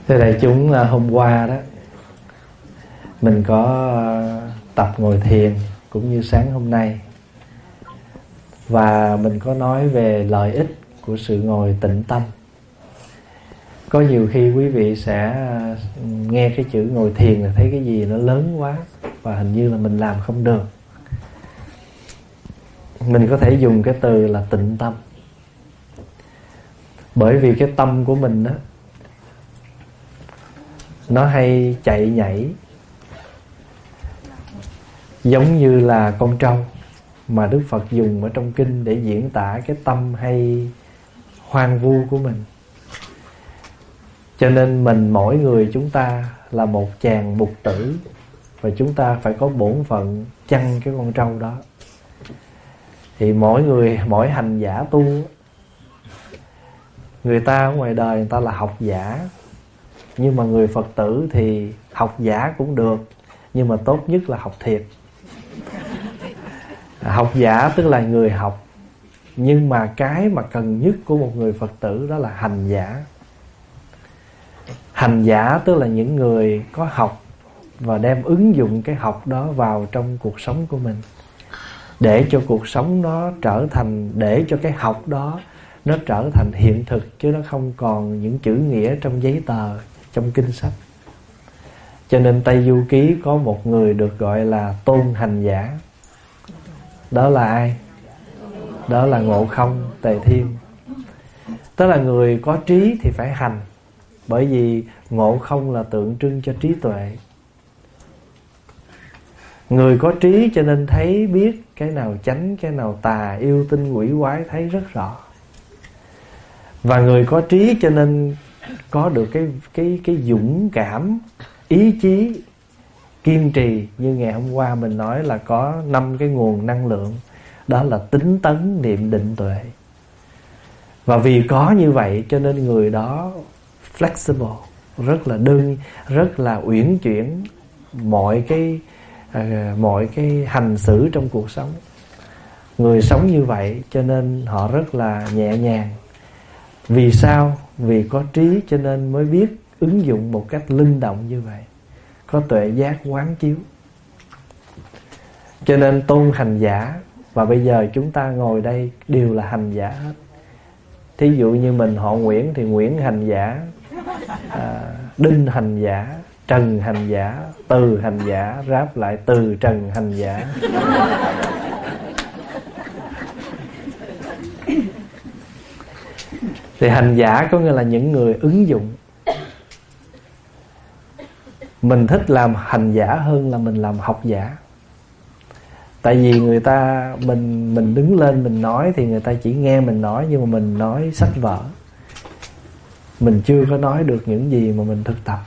Thưa đại chúng, hôm qua đó mình có tập ngồi thiền cũng như sáng hôm nay, và mình có nói về lợi ích của sự ngồi tĩnh tâm. Có nhiều khi quý vị sẽ nghe cái chữ ngồi thiền là thấy cái gì nó lớn quá và hình như là mình làm không được. Mình có thể dùng cái từ là tĩnh tâm, bởi vì cái tâm của mình đó, nó hay chạy nhảy, giống như là con trâu mà Đức Phật dùng ở trong kinh để diễn tả cái tâm hay hoang vu của mình. Cho nên mỗi người chúng ta là một chàng mục tử, và chúng ta phải có bổn phận chăn cái con trâu đó. Thì mỗi hành giả tu, người ta ở ngoài đời người ta là học giả, nhưng mà người Phật tử thì học giả cũng được, nhưng mà tốt nhất là học thiệt. Học giả tức là người học, nhưng mà cái mà cần nhất của một người Phật tử đó là hành giả. Hành giả tức là những người có học và đem ứng dụng cái học đó vào trong cuộc sống của mình, để cho cuộc sống nó trở thành, để cho cái học đó nó trở thành hiện thực, chứ nó không còn những chữ nghĩa trong giấy tờ, trong kinh sách. Cho nên Tây Du Ký có một người được gọi là tôn hành giả. Đó là ai? Đó là Ngộ Không Tề Thiên. Tức là người có trí thì phải hành, bởi vì ngộ không là tượng trưng cho trí tuệ. Người có trí cho nên thấy biết cái nào chánh, cái nào tà, yêu tinh quỷ quái thấy rất rõ. Và người có trí cho nên có được cái dũng cảm, ý chí, kiên trì. Như ngày hôm qua mình nói là có 5 cái nguồn năng lượng, đó là tinh tấn, niệm, định, tuệ. Và vì có như vậy cho nên người đó flexible, rất là uyển chuyển mọi cái hành xử trong cuộc sống. Người sống như vậy cho nên họ rất là nhẹ nhàng. Vì sao? Vì có trí cho nên mới biết ứng dụng một cách linh động như vậy, có tuệ giác quán chiếu. Cho nên tôn hành giả. Và bây giờ chúng ta ngồi đây đều là hành giả hết. Thí dụ như mình họ Nguyễn thì Nguyễn hành giả, Đinh hành giả, Trần hành giả, Từ hành giả, ráp lại Từ Trần hành giả. Thì hành giả có nghĩa là những người ứng dụng. Mình thích làm hành giả hơn là mình làm học giả. Tại vì người ta, mình đứng lên mình nói thì người ta chỉ nghe mình nói, nhưng mà mình nói sách vở, mình chưa có nói được những gì mà mình thực tập.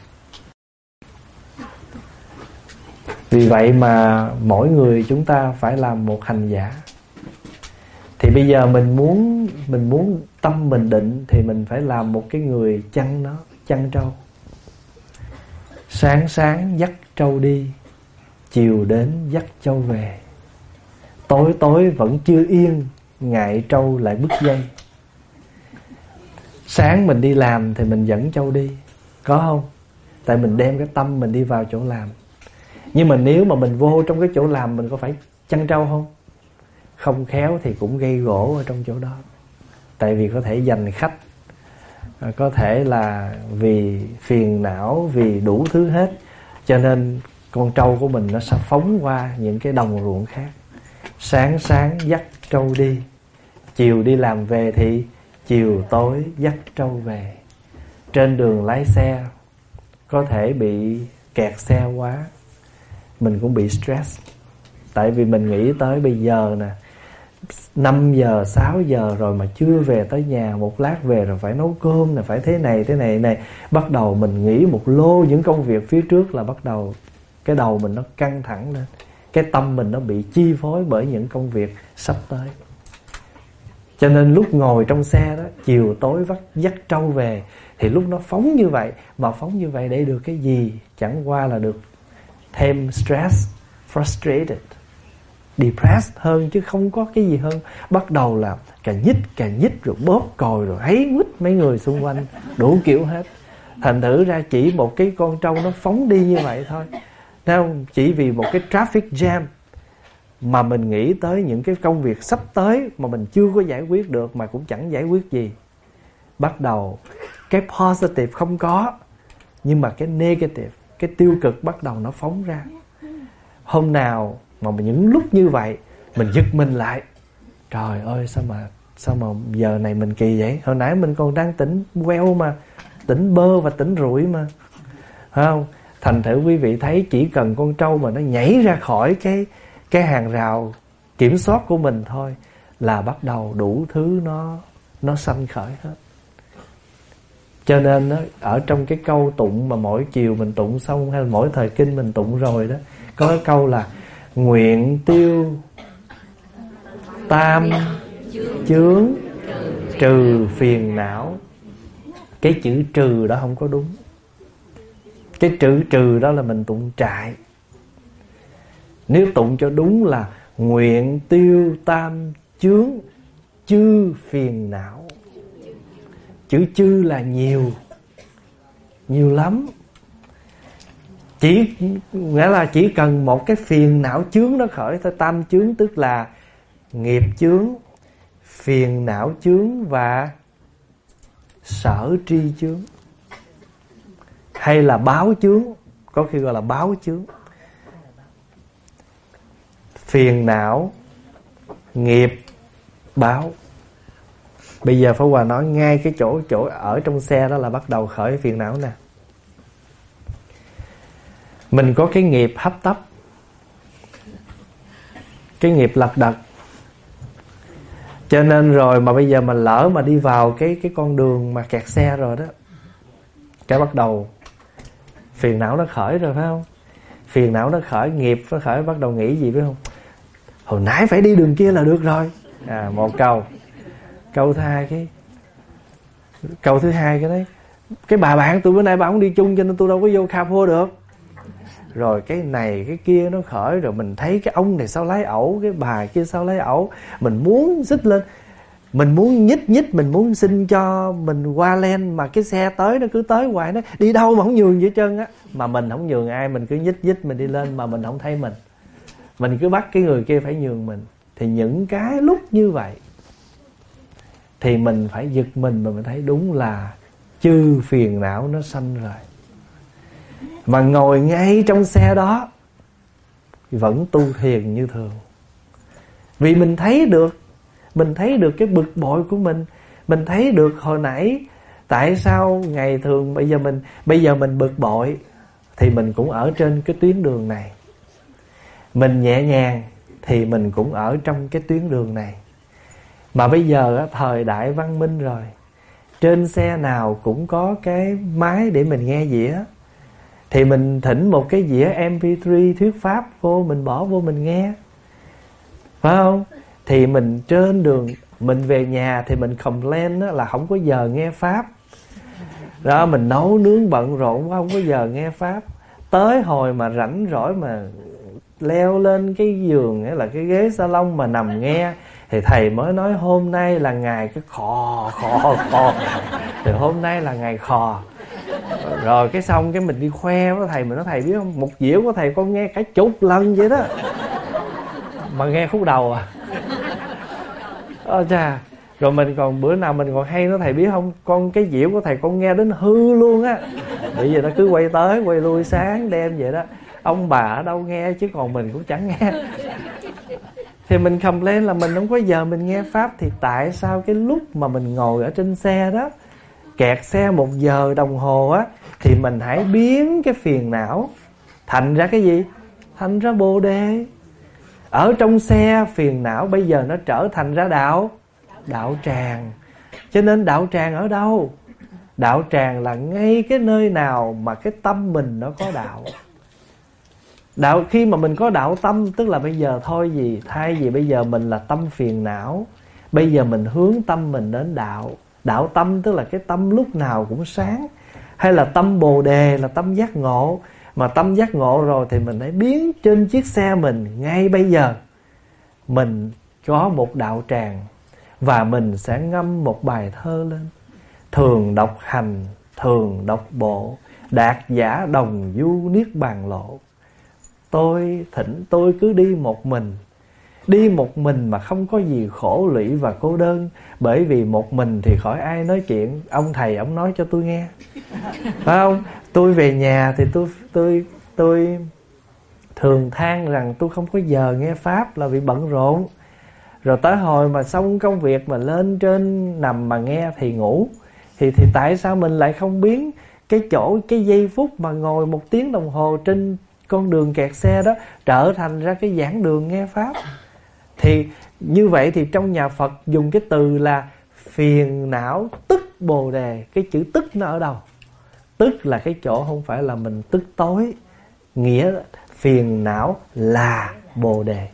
Vì vậy mà mỗi người chúng ta phải làm một hành giả. Thì bây giờ mình muốn tâm mình định thì mình phải làm một cái người chăn nó, chăn trâu. Sáng dắt trâu đi, chiều đến dắt trâu về. Tối vẫn chưa yên, ngại trâu lại bứt dây. Sáng mình đi làm thì mình dẫn trâu đi, có không? Tại mình đem cái tâm mình đi vào chỗ làm. Nhưng mà nếu mà mình vô trong cái chỗ làm, mình có phải chăn trâu không? Không khéo thì cũng gây gỗ ở trong chỗ đó. Tại vì có thể giành khách, có thể là vì phiền não, vì đủ thứ hết. Cho nên con trâu của mình nó sẽ phóng qua những cái đồng ruộng khác. Sáng dắt trâu đi, chiều đi làm về thì chiều tối dắt trâu về. Trên đường lái xe có thể bị kẹt xe quá, mình cũng bị stress. Tại vì mình nghĩ tới bây giờ nè, 5 giờ, 6 giờ rồi mà chưa về tới nhà, một lát về rồi phải nấu cơm nè, phải thế này. Bắt đầu mình nghĩ một lô những công việc phía trước là bắt đầu cái đầu mình nó căng thẳng lên. Cái tâm mình nó bị chi phối bởi những công việc sắp tới. Cho nên lúc ngồi trong xe đó, chiều tối dắt trâu về, thì lúc nó phóng như vậy. Mà phóng như vậy để được cái gì? Chẳng qua là được thêm stress, frustrated, depressed hơn, chứ không có cái gì hơn. Bắt đầu là cà nhích rồi bóp còi rồi háy quýt mấy người xung quanh, đủ kiểu hết. Thành thử ra chỉ một cái con trâu nó phóng đi như vậy thôi, thấy không? Chỉ vì một cái traffic jam mà mình nghĩ tới những cái công việc sắp tới mà mình chưa có giải quyết được, mà cũng chẳng giải quyết gì. Bắt đầu cái positive không có, nhưng mà cái negative, cái tiêu cực bắt đầu nó phóng ra. Hôm nào mà những lúc như vậy mình giật mình lại, trời ơi sao mà giờ này mình kỳ vậy? Hồi nãy mình còn đang tỉnh queo mà, tỉnh bơ và tỉnh rủi mà, phải không? Thành thử quý vị thấy chỉ cần con trâu mà nó nhảy ra khỏi cái hàng rào kiểm soát của mình thôi là bắt đầu đủ thứ nó sanh khởi hết. Cho nên đó, ở trong cái câu tụng mà mỗi chiều mình tụng xong, hay là mỗi thời kinh mình tụng rồi đó, có cái câu là nguyện tiêu tam chướng trừ phiền não. Cái chữ trừ đó không có đúng. Cái chữ trừ đó là mình tụng trại. Nếu tụng cho đúng là nguyện tiêu tam chướng chư phiền não. Chữ chư là nhiều, nhiều lắm. Nghĩa là chỉ cần một cái phiền não chướng nó khởi thôi. Tam chướng tức là nghiệp chướng, phiền não chướng và sở tri chướng, hay là báo chướng, có khi gọi là báo chướng. Phiền não, nghiệp, báo. Bây giờ Pháp Hòa nói ngay cái chỗ ở trong xe đó là bắt đầu khởi phiền não nè. Mình có cái nghiệp hấp tấp, cái nghiệp lật đật. Cho nên rồi mà bây giờ mình lỡ mà đi vào cái con đường mà kẹt xe rồi đó, cái bắt đầu phiền não nó khởi rồi, phải không? Phiền não nó khởi, nghiệp nó khởi, bắt đầu nghĩ gì biết không? Hồi nãy phải đi đường kia là được rồi. Một câu. Câu thứ hai cái đấy, cái bà bạn tôi bữa nay bà không đi chung cho nên tôi đâu có vô carpool được. Rồi cái này cái kia nó khởi, rồi mình thấy cái ông này sao lái ẩu, cái bà kia sao lái ẩu, mình muốn xích lên, mình muốn nhích, mình muốn xin cho mình qua len, mà cái xe tới nó cứ tới hoài, nó đi đâu mà không nhường gì hết trơn á. Mà mình không nhường ai, mình cứ nhích mình đi lên mà mình không thấy mình cứ bắt cái người kia phải nhường mình. Thì những cái lúc như vậy thì mình phải giật mình mà mình thấy đúng là chư phiền não nó sanh rồi. Mà ngồi ngay trong xe đó vẫn tu thiền như thường. Vì mình thấy được cái bực bội của mình thấy được hồi nãy tại sao ngày thường bây giờ mình bực bội thì mình cũng ở trên cái tuyến đường này. Mình nhẹ nhàng thì mình cũng ở trong cái tuyến đường này. Mà bây giờ thời đại văn minh rồi, trên xe nào cũng có cái máy để mình nghe dĩa. Thì mình thỉnh một cái dĩa MP3 thuyết pháp vô, mình bỏ vô mình nghe, phải không? Thì mình trên đường, mình về nhà thì mình complain là không có giờ nghe pháp. Đó, mình nấu nướng bận rộn quá, không có giờ nghe pháp. Tới hồi mà rảnh rỗi mà leo lên cái giường hay là cái ghế salon mà nằm nghe, thì thầy mới nói hôm nay là ngày cái khò. Thì hôm nay là ngày khò. Rồi cái xong cái mình đi khoe với thầy, mình nói thầy biết không, một dĩa của thầy con nghe cả chục lần vậy đó, mà nghe khúc đầu chà. Rồi mình còn bữa nào mình còn hay nói thầy biết không, con cái dĩa của thầy con nghe đến hư luôn á. Bây giờ nó cứ quay tới quay lui sáng đêm vậy đó. Ông bà ở đâu nghe chứ còn mình cũng chẳng nghe. Thì mình complain là mình không có giờ mình nghe pháp. Thì tại sao cái lúc mà mình ngồi ở trên xe đó, kẹt xe 1 giờ đồng hồ á, thì mình hãy biến cái phiền não thành ra cái gì? Thành ra Bồ Đề. Ở trong xe phiền não bây giờ nó trở thành ra đạo tràng. Cho nên đạo tràng ở đâu? Đạo tràng là ngay cái nơi nào mà cái tâm mình nó có đạo. Khi mà mình có đạo tâm, tức là bây giờ thay vì bây giờ mình là tâm phiền não, bây giờ mình hướng tâm mình đến đạo. Đạo tâm tức là cái tâm lúc nào cũng sáng, hay là tâm Bồ Đề là tâm giác ngộ. Mà tâm giác ngộ rồi thì mình hãy biến trên chiếc xe mình ngay bây giờ mình có một đạo tràng, và mình sẽ ngâm một bài thơ lên. Thường đọc hành thường độc bộ, đạt giả đồng du niết bàn lộ. Tôi thỉnh tôi cứ đi một mình. Đi một mình mà không có gì khổ lụy và cô đơn. Bởi vì một mình thì khỏi ai nói chuyện. Ông thầy ông nói cho tôi nghe, phải không? Tôi về nhà thì tôi thường than rằng tôi không có giờ nghe Pháp là vì bận rộn. Rồi tới hồi mà xong công việc mà lên trên nằm mà nghe thì ngủ. Thì tại sao mình lại không biến cái giây phút mà ngồi 1 tiếng đồng hồ trên con đường kẹt xe đó trở thành ra cái giảng đường nghe Pháp? Thì như vậy thì trong nhà Phật dùng cái từ là phiền não tức bồ đề. Cái chữ tức nó ở đâu? Tức là cái chỗ không phải là mình tức tối. Nghĩa phiền não là bồ đề,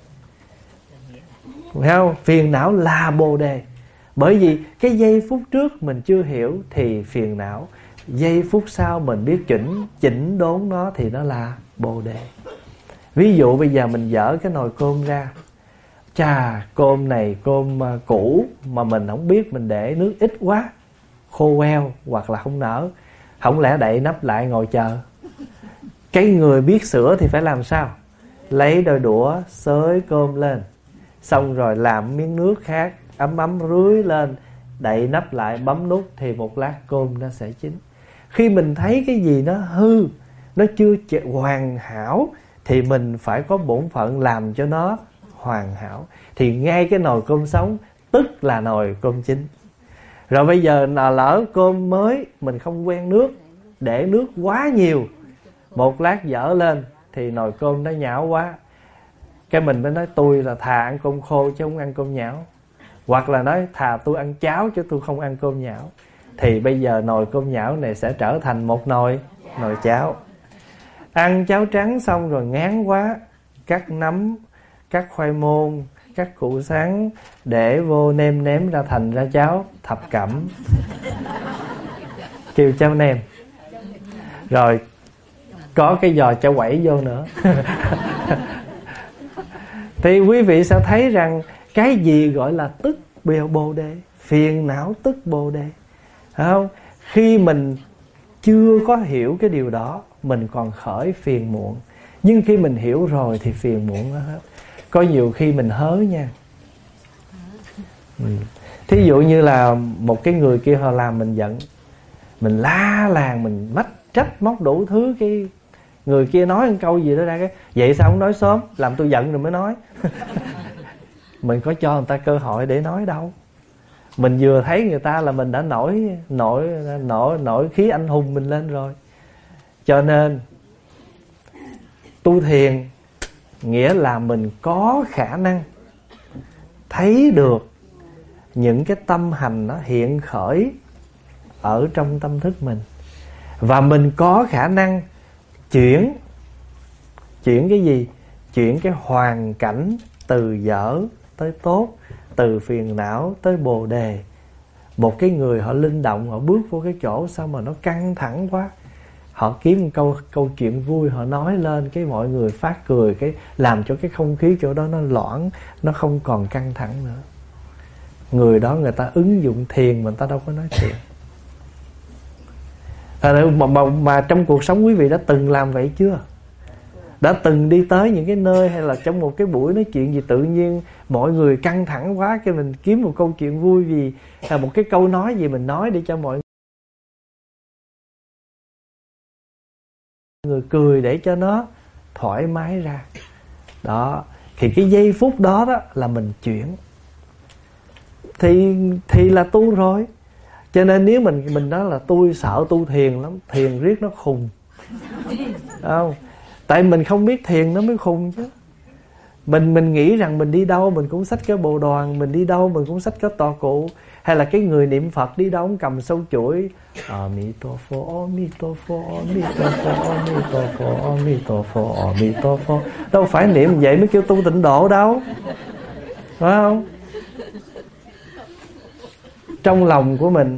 phải không? Phiền não là bồ đề. Bởi vì cái giây phút trước mình chưa hiểu thì phiền não, giây phút sau mình biết chỉnh đốn nó thì nó là bồ đề. Ví dụ bây giờ mình dỡ cái nồi cơm ra, chà, cơm này cơm cũ mà mình không biết, mình để nước ít quá, khô queo hoặc là không nở. Không lẽ đậy nắp lại ngồi chờ? Cái người biết sửa thì phải làm sao? Lấy đôi đũa xới cơm lên, xong rồi làm miếng nước khác ấm ấm rưới lên, đậy nắp lại bấm nút thì một lát cơm nó sẽ chín. Khi mình thấy cái gì nó hư, nó chưa hoàn hảo thì mình phải có bổn phận làm cho nó hoàn hảo. Thì ngay cái nồi cơm sống tức là nồi cơm chín. Rồi bây giờ lỡ cơm mới mình không quen nước, để nước quá nhiều, một lát dở lên thì nồi cơm nó nhão quá. Cái mình mới nói tôi là thà ăn cơm khô chứ không ăn cơm nhão. Hoặc là nói thà tôi ăn cháo chứ tôi không ăn cơm nhão. Thì bây giờ nồi cơm nhão này sẽ trở thành một nồi cháo. Ăn cháo trắng xong rồi ngán quá, cắt nấm, cắt khoai môn, cắt củ sắn để vô nêm nếm ra thành ra cháo thập cẩm, kêu cháo nêm. Rồi có cái giò cháo quẩy vô nữa. Thì quý vị sẽ thấy rằng cái gì gọi là tức bồ đề? Phiền não tức bồ đề, phải không? Khi mình chưa có hiểu cái điều đó, mình còn khởi phiền muộn. Nhưng khi mình hiểu rồi thì phiền muộn nó hết. Có nhiều khi mình hớ nha. Thí dụ như là một cái người kia họ làm mình giận, mình la làng, mình mách trách móc đủ thứ. Cái người kia nói một câu gì đó ra, cái vậy sao không nói sớm, làm tôi giận rồi mới nói. Mình có cho người ta cơ hội để nói đâu. Mình vừa thấy người ta là mình đã nổi khí anh hùng mình lên rồi. Cho nên tu thiền nghĩa là mình có khả năng thấy được những cái tâm hành nó hiện khởi ở trong tâm thức mình. Và mình có khả năng chuyển cái gì? Chuyển cái hoàn cảnh từ dở tới tốt, từ phiền não tới bồ đề. Một cái người họ linh động, họ bước vô cái chỗ sao mà nó căng thẳng quá, họ kiếm một câu chuyện vui họ nói lên, cái mọi người phát cười, cái làm cho cái không khí chỗ đó nó loãng, nó không còn căng thẳng nữa. Người đó người ta ứng dụng thiền mà người ta đâu có nói thiền. Mà trong cuộc sống quý vị đã từng làm vậy chưa? Đã từng đi tới những cái nơi hay là trong một cái buổi nói chuyện gì tự nhiên mọi người căng thẳng quá, cái mình kiếm một câu chuyện vui gì, hay một cái câu nói gì mình nói để cho mọi người cười để cho nó thoải mái ra. Đó, thì cái giây phút đó đó là mình chuyển thì là tu rồi. Cho nên nếu mình nói là tôi sợ tu thiền lắm, thiền riết nó khùng, không? Tại mình không biết thiền nó mới khùng chứ. Mình nghĩ rằng mình đi đâu mình cũng xách cái bồ đoàn, mình đi đâu mình cũng xách cái tọa cụ. Hay là cái người niệm Phật đi đâu cũng cầm sâu chuỗi Amitophô, Amitophô, Amitophô, Amitophô, Amitophô, Amitophô. Đâu phải niệm vậy mới kêu tu tịnh độ đâu, phải không? Trong lòng của mình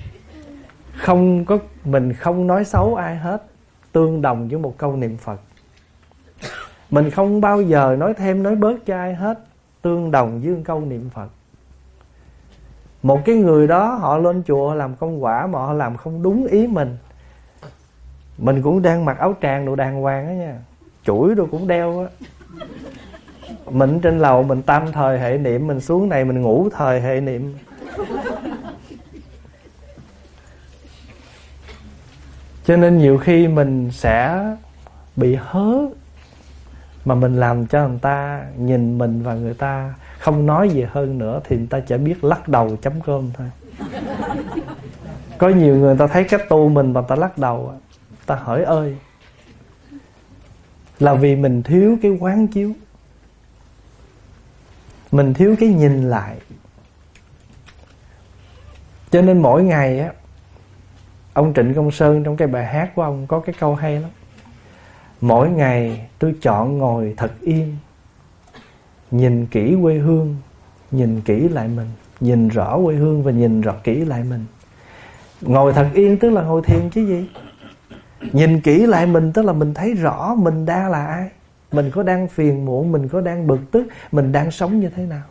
không nói xấu ai hết, tương đồng với một câu niệm Phật. Mình không bao giờ nói thêm nói bớt cho ai hết, tương đồng với một câu niệm Phật. Một cái người đó họ lên chùa làm công quả mà họ làm không đúng ý mình cũng đang mặc áo tràng đồ đàng hoàng á nha, chuỗi đồ cũng đeo á. Mình trên lầu mình tam thời hệ niệm, mình xuống này mình ngủ thời hệ niệm. Cho nên nhiều khi mình sẽ bị hớ, mà mình làm cho người ta nhìn mình và người ta không nói gì hơn nữa thì người ta chỉ biết lắc đầu chấm cơm thôi. Có nhiều người ta thấy cách tu mình mà ta lắc đầu, ta hỏi ơi, là vì mình thiếu cái quán chiếu, mình thiếu cái nhìn lại. Cho nên mỗi ngày á, ông Trịnh Công Sơn trong cái bài hát của ông có cái câu hay lắm. Mỗi ngày tôi chọn ngồi thật yên, nhìn kỹ quê hương, nhìn kỹ lại mình, nhìn rõ quê hương và nhìn rõ kỹ lại mình. Ngồi thật yên tức là ngồi thiền chứ gì. Nhìn kỹ lại mình tức là mình thấy rõ mình đang là ai, mình có đang phiền muộn, mình có đang bực tức, mình đang sống như thế nào.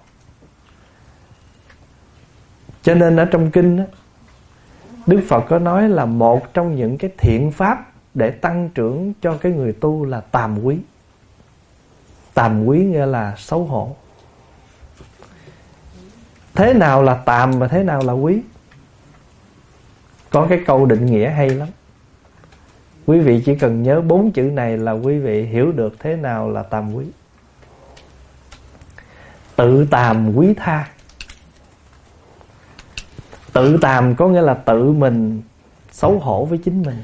Cho nên ở trong kinh đó, Đức Phật có nói là một trong những cái thiện pháp để tăng trưởng cho cái người tu là tàm quý. Tàm quý nghĩa là xấu hổ. Thế nào là tàm và thế nào là quý? Có cái câu định nghĩa hay lắm. Quý vị chỉ cần nhớ 4 chữ này là quý vị hiểu được thế nào là tàm quý. Tự tàm quý tha. Tự tàm có nghĩa là tự mình xấu hổ với chính mình.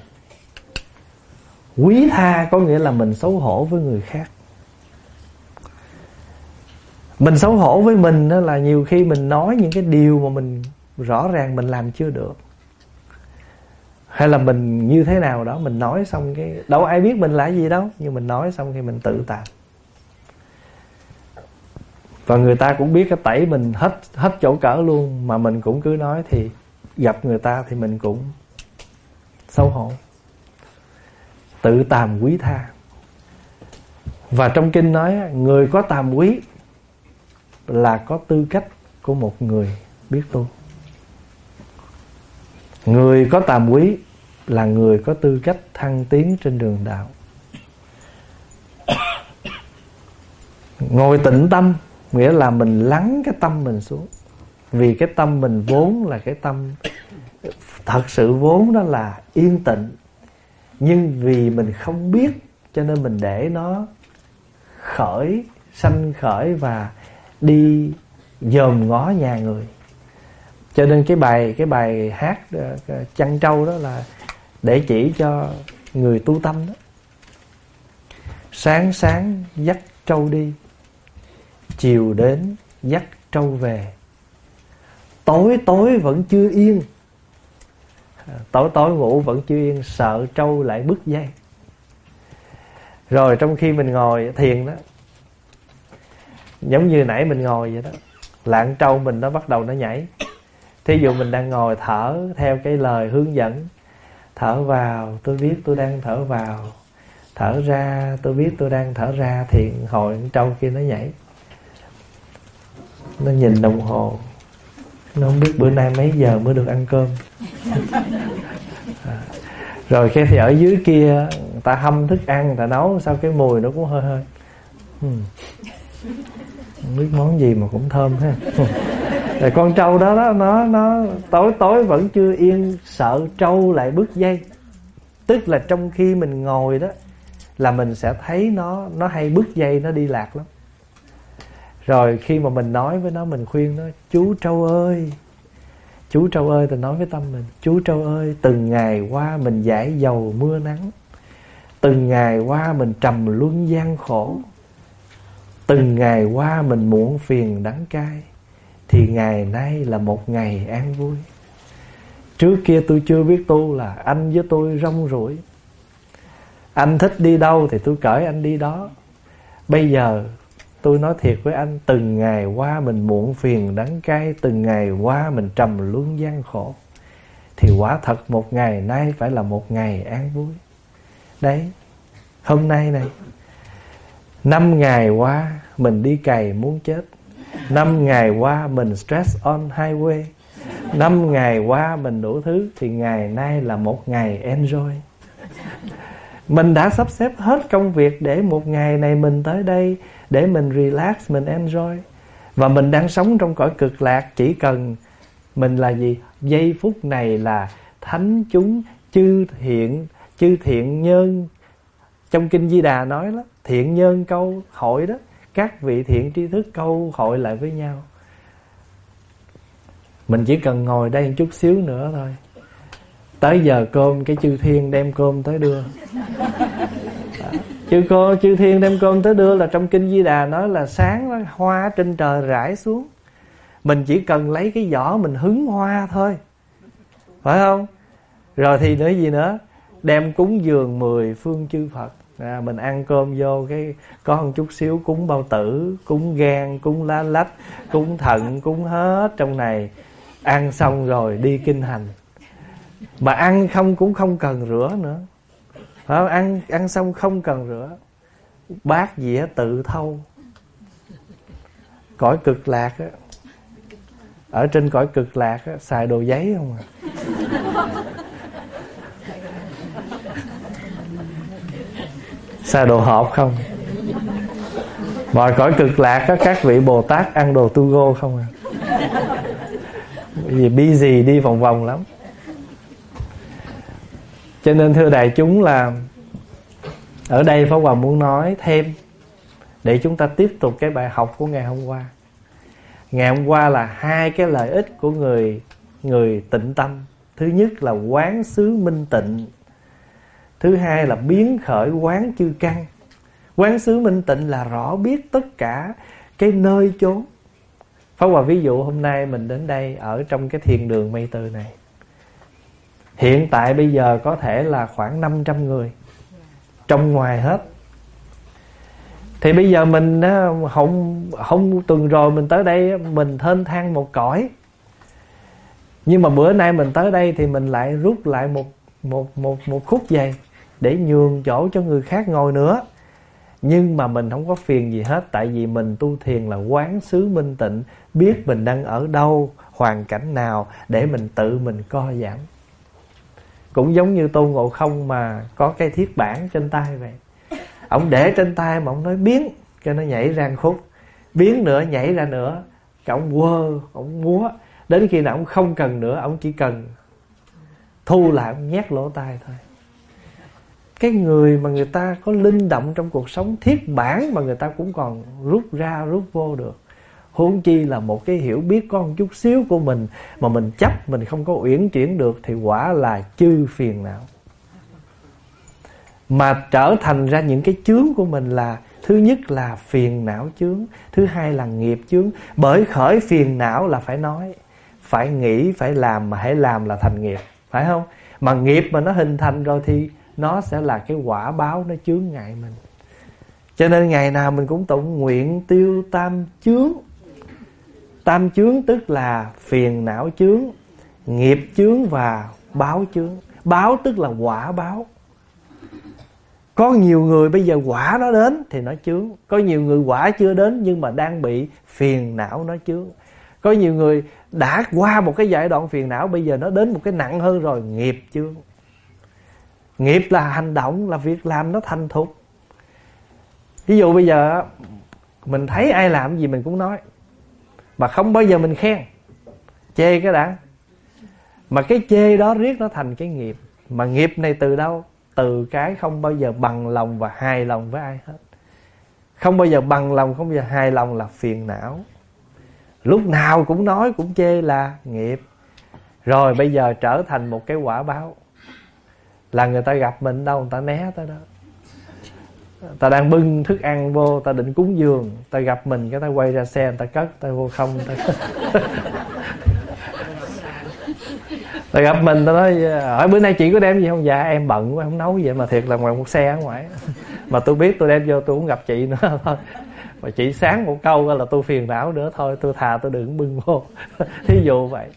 Quý tha có nghĩa là mình xấu hổ với người khác. Mình xấu hổ với mình đó là nhiều khi mình nói những cái điều mà mình rõ ràng mình làm chưa được, hay là mình như thế nào đó, mình nói xong cái đâu ai biết mình là gì đâu, nhưng mình nói xong khi mình tự tàm. Và người ta cũng biết cái tẩy mình hết chỗ cỡ luôn, mà mình cũng cứ nói thì gặp người ta thì mình cũng xấu hổ. Tự tàm quý tha. Và trong kinh nói người có tàm quý là có tư cách của một người biết tu. Người có tàm quý là người có tư cách thăng tiến trên đường đạo. Ngồi tĩnh tâm nghĩa là mình lắng cái tâm mình xuống. Vì cái tâm mình vốn là cái tâm, thật sự vốn đó là yên tịnh, nhưng vì mình không biết cho nên mình để nó sanh khởi và đi dòm ngó nhà người. Cho nên cái bài hát Chăn Trâu đó là để chỉ cho người tu tâm đó. Sáng sáng dắt trâu đi, chiều đến dắt trâu về, tối tối vẫn chưa yên, tối tối ngủ vẫn chưa yên, sợ trâu lại bứt dây. Rồi trong khi mình ngồi thiền đó, giống như nãy mình ngồi vậy đó, lạng trâu mình nó bắt đầu nó nhảy. Thí dụ mình đang ngồi thở theo cái lời hướng dẫn, thở vào tôi biết tôi đang thở vào, thở ra tôi biết tôi đang thở ra, thì hồi trâu kia nó nhảy, nó nhìn đồng hồ, nó không biết bữa nay mấy giờ mới được ăn cơm. Rồi khi thì ở dưới kia người ta hâm thức ăn, người ta nấu sao cái mùi nó cũng hơi hơi không biết món gì mà cũng thơm ha. Rồi con trâu đó nó tối tối vẫn chưa yên, sợ trâu lại bứt dây. Tức là trong khi mình ngồi đó là mình sẽ thấy nó hay bứt dây, nó đi lạc lắm. Rồi khi mà mình nói với nó, mình khuyên nó, chú trâu ơi, chú trâu ơi, tôi nói với tâm mình, chú trâu ơi, từng ngày qua mình dãi dầu mưa nắng, từng ngày qua mình trầm luân gian khổ, từng ngày qua mình muộn phiền đắng cay, thì ngày nay là một ngày an vui. Trước kia tôi chưa biết tu là anh với tôi rong ruổi, anh thích đi đâu thì tôi cởi anh đi đó. Bây giờ tôi nói thiệt với anh, từng ngày qua mình muộn phiền đắng cay, từng ngày qua mình trầm luân gian khổ, thì quả thật một ngày nay phải là một ngày an vui. Đấy, hôm nay này, 5 ngày qua mình đi cày muốn chết, 5 ngày qua mình stress on highway, 5 ngày qua mình đủ thứ, thì ngày nay là một ngày enjoy. Mình đã sắp xếp hết công việc để một ngày này mình tới đây, để mình relax, mình enjoy. Và mình đang sống trong cõi cực lạc. Chỉ cần mình là gì? Giây phút này là thánh chúng chư thiện nhân. Trong Kinh Di Đà nói đó, thiện nhân câu hội đó, các vị thiện tri thức câu hội lại với nhau. Mình chỉ cần ngồi đây một chút xíu nữa thôi, tới giờ cơm cái chư thiên đem cơm tới đưa. Chư thiên đem cơm tới đưa là trong Kinh Di Đà nói là sáng đó, hoa trên trời rải xuống. Mình chỉ cần lấy cái giỏ mình hứng hoa thôi, phải không? Rồi thì nữa gì nữa? Đem cúng dường 10 phương chư Phật. Mình ăn cơm vô cái có một chút xíu cúng bao tử, cúng gan, cúng lá lách, cúng thận, cúng hết trong này. Ăn xong rồi đi kinh hành. Mà ăn không cũng không cần rửa nữa, phải không? Ăn xong không cần rửa, bát dĩa tự thâu. Cõi cực lạc á, ở trên cõi cực lạc á, xài đồ giấy không à. Xài đồ hộp không. Mà cõi cực lạc á, các vị Bồ Tát ăn đồ to go không à. Vì busy đi vòng vòng lắm. Cho nên thưa đại chúng là ở đây Pháp Hòa muốn nói thêm để chúng ta tiếp tục cái bài học của ngày hôm qua. Ngày hôm qua là 2 cái lợi ích của người tịnh tâm. Thứ nhất là quán xứ minh tịnh. Thứ hai là biến khởi quán chư căn. Quán xứ minh tịnh là rõ biết tất cả cái nơi chốn. Pháp Hòa ví dụ hôm nay mình đến đây ở trong cái thiền đường Mây Từ này. Hiện tại bây giờ có thể là khoảng 500 người, trong ngoài hết. Thì bây giờ mình không tuần rồi mình tới đây mình thênh thang một cõi. Nhưng mà bữa nay mình tới đây thì mình lại rút lại một khúc giày để nhường chỗ cho người khác ngồi nữa. Nhưng mà mình không có phiền gì hết, tại vì mình tu thiền là quán xứ minh tịnh, biết mình đang ở đâu, hoàn cảnh nào để mình tự mình co giảm. Cũng giống như Tôn Ngộ Không mà có cái thiết bản trên tay vậy. Ông để trên tay mà ông nói biến, cho nó nhảy ra một khúc, biến nữa nhảy ra nữa. Cái ông quơ, ông múa, đến khi nào ông không cần nữa, ông chỉ cần thu lại, ông nhét lỗ tai thôi. Cái người mà người ta có linh động trong cuộc sống thiết bản mà người ta cũng còn rút ra rút vô được, huống chi là một cái hiểu biết có một chút xíu của mình mà mình chấp mình không có uyển chuyển được, thì quả là chư phiền não. Mà trở thành ra những cái chướng của mình là thứ nhất là phiền não chướng, thứ hai là nghiệp chướng. Bởi khởi phiền não là phải nói, phải nghĩ, phải làm, mà hãy làm là thành nghiệp, phải không? Mà nghiệp mà nó hình thành rồi thì nó sẽ là cái quả báo, nó chướng ngại mình. Cho nên ngày nào mình cũng tụng nguyện tiêu tam chướng. Tam chướng tức là phiền não chướng, nghiệp chướng và báo chướng. Báo tức là quả báo. Có nhiều người bây giờ quả nó đến thì nó chướng. Có nhiều người quả chưa đến nhưng mà đang bị phiền não nó chướng. Có nhiều người đã qua một cái giai đoạn phiền não, bây giờ nó đến một cái nặng hơn rồi, nghiệp chướng. Nghiệp là hành động, là việc làm nó thành thục. Ví dụ bây giờ mình thấy ai làm gì mình cũng nói, mà không bao giờ mình khen, chê cái đã. Mà cái chê đó riết nó thành cái nghiệp. Mà nghiệp này từ đâu? Từ cái không bao giờ bằng lòng và hài lòng với ai hết. Không bao giờ bằng lòng, không bao giờ hài lòng là phiền não. Lúc nào cũng nói cũng chê là nghiệp. Rồi bây giờ trở thành một cái quả báo, là người ta gặp mình đâu người ta né tới đó. Ta đang bưng thức ăn vô, ta định cúng dường, ta gặp mình cái ta quay ra xe, người ta cất, ta vô không, ta gặp mình, ta nói hỏi bữa nay chị có đem gì không? Dạ em bận quá không nấu vậy, mà thiệt là ngoài một xe ở ngoài. Mà tôi biết tôi đem vô tôi cũng gặp chị nữa thôi. Mà chị sáng một câu là tôi phiền não nữa thôi, tôi thà tôi đừng bưng vô. Thí dụ vậy.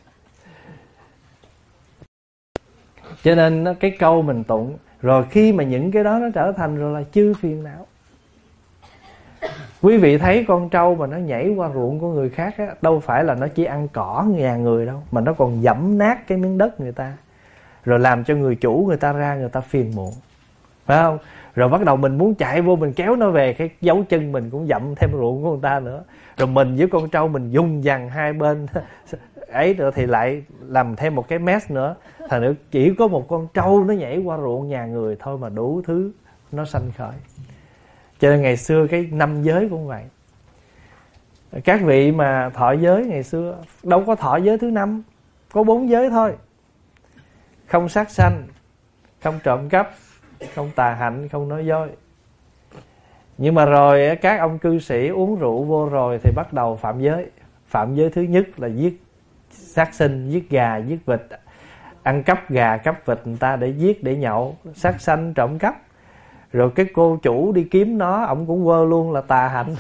Cho nên cái câu mình tụng, rồi khi mà những cái đó nó trở thành rồi là chư phiền não. Quý vị thấy con trâu mà nó nhảy qua ruộng của người khác á, đâu phải là nó chỉ ăn cỏ nhà người đâu, mà nó còn dẫm nát cái miếng đất người ta, rồi làm cho người chủ người ta ra người ta phiền muộn, phải không? Rồi bắt đầu mình muốn chạy vô mình kéo nó về, cái dấu chân mình cũng dậm thêm ruộng của người ta nữa. Rồi mình với con trâu mình dùng dằn hai bên ấy nữa thì lại làm thêm một cái mess nữa. Thành nữa chỉ có một con trâu nó nhảy qua ruộng nhà người thôi mà đủ thứ nó sanh khởi. Cho nên ngày xưa cái năm giới cũng vậy. Các vị mà thọ giới ngày xưa đâu có thọ giới thứ năm, có 4 giới thôi. Không sát sanh, không trộm cắp, không tà hạnh, không nói dối. Nhưng mà rồi các ông cư sĩ uống rượu vô rồi thì bắt đầu phạm giới. Phạm giới thứ nhất là giết sát sinh, giết gà, giết vịt, ăn cắp gà, cắp vịt người ta để giết, để nhậu, sát sanh, trộm cắp. Rồi cái cô chủ đi kiếm nó, ổng cũng quơ luôn là tà hạnh.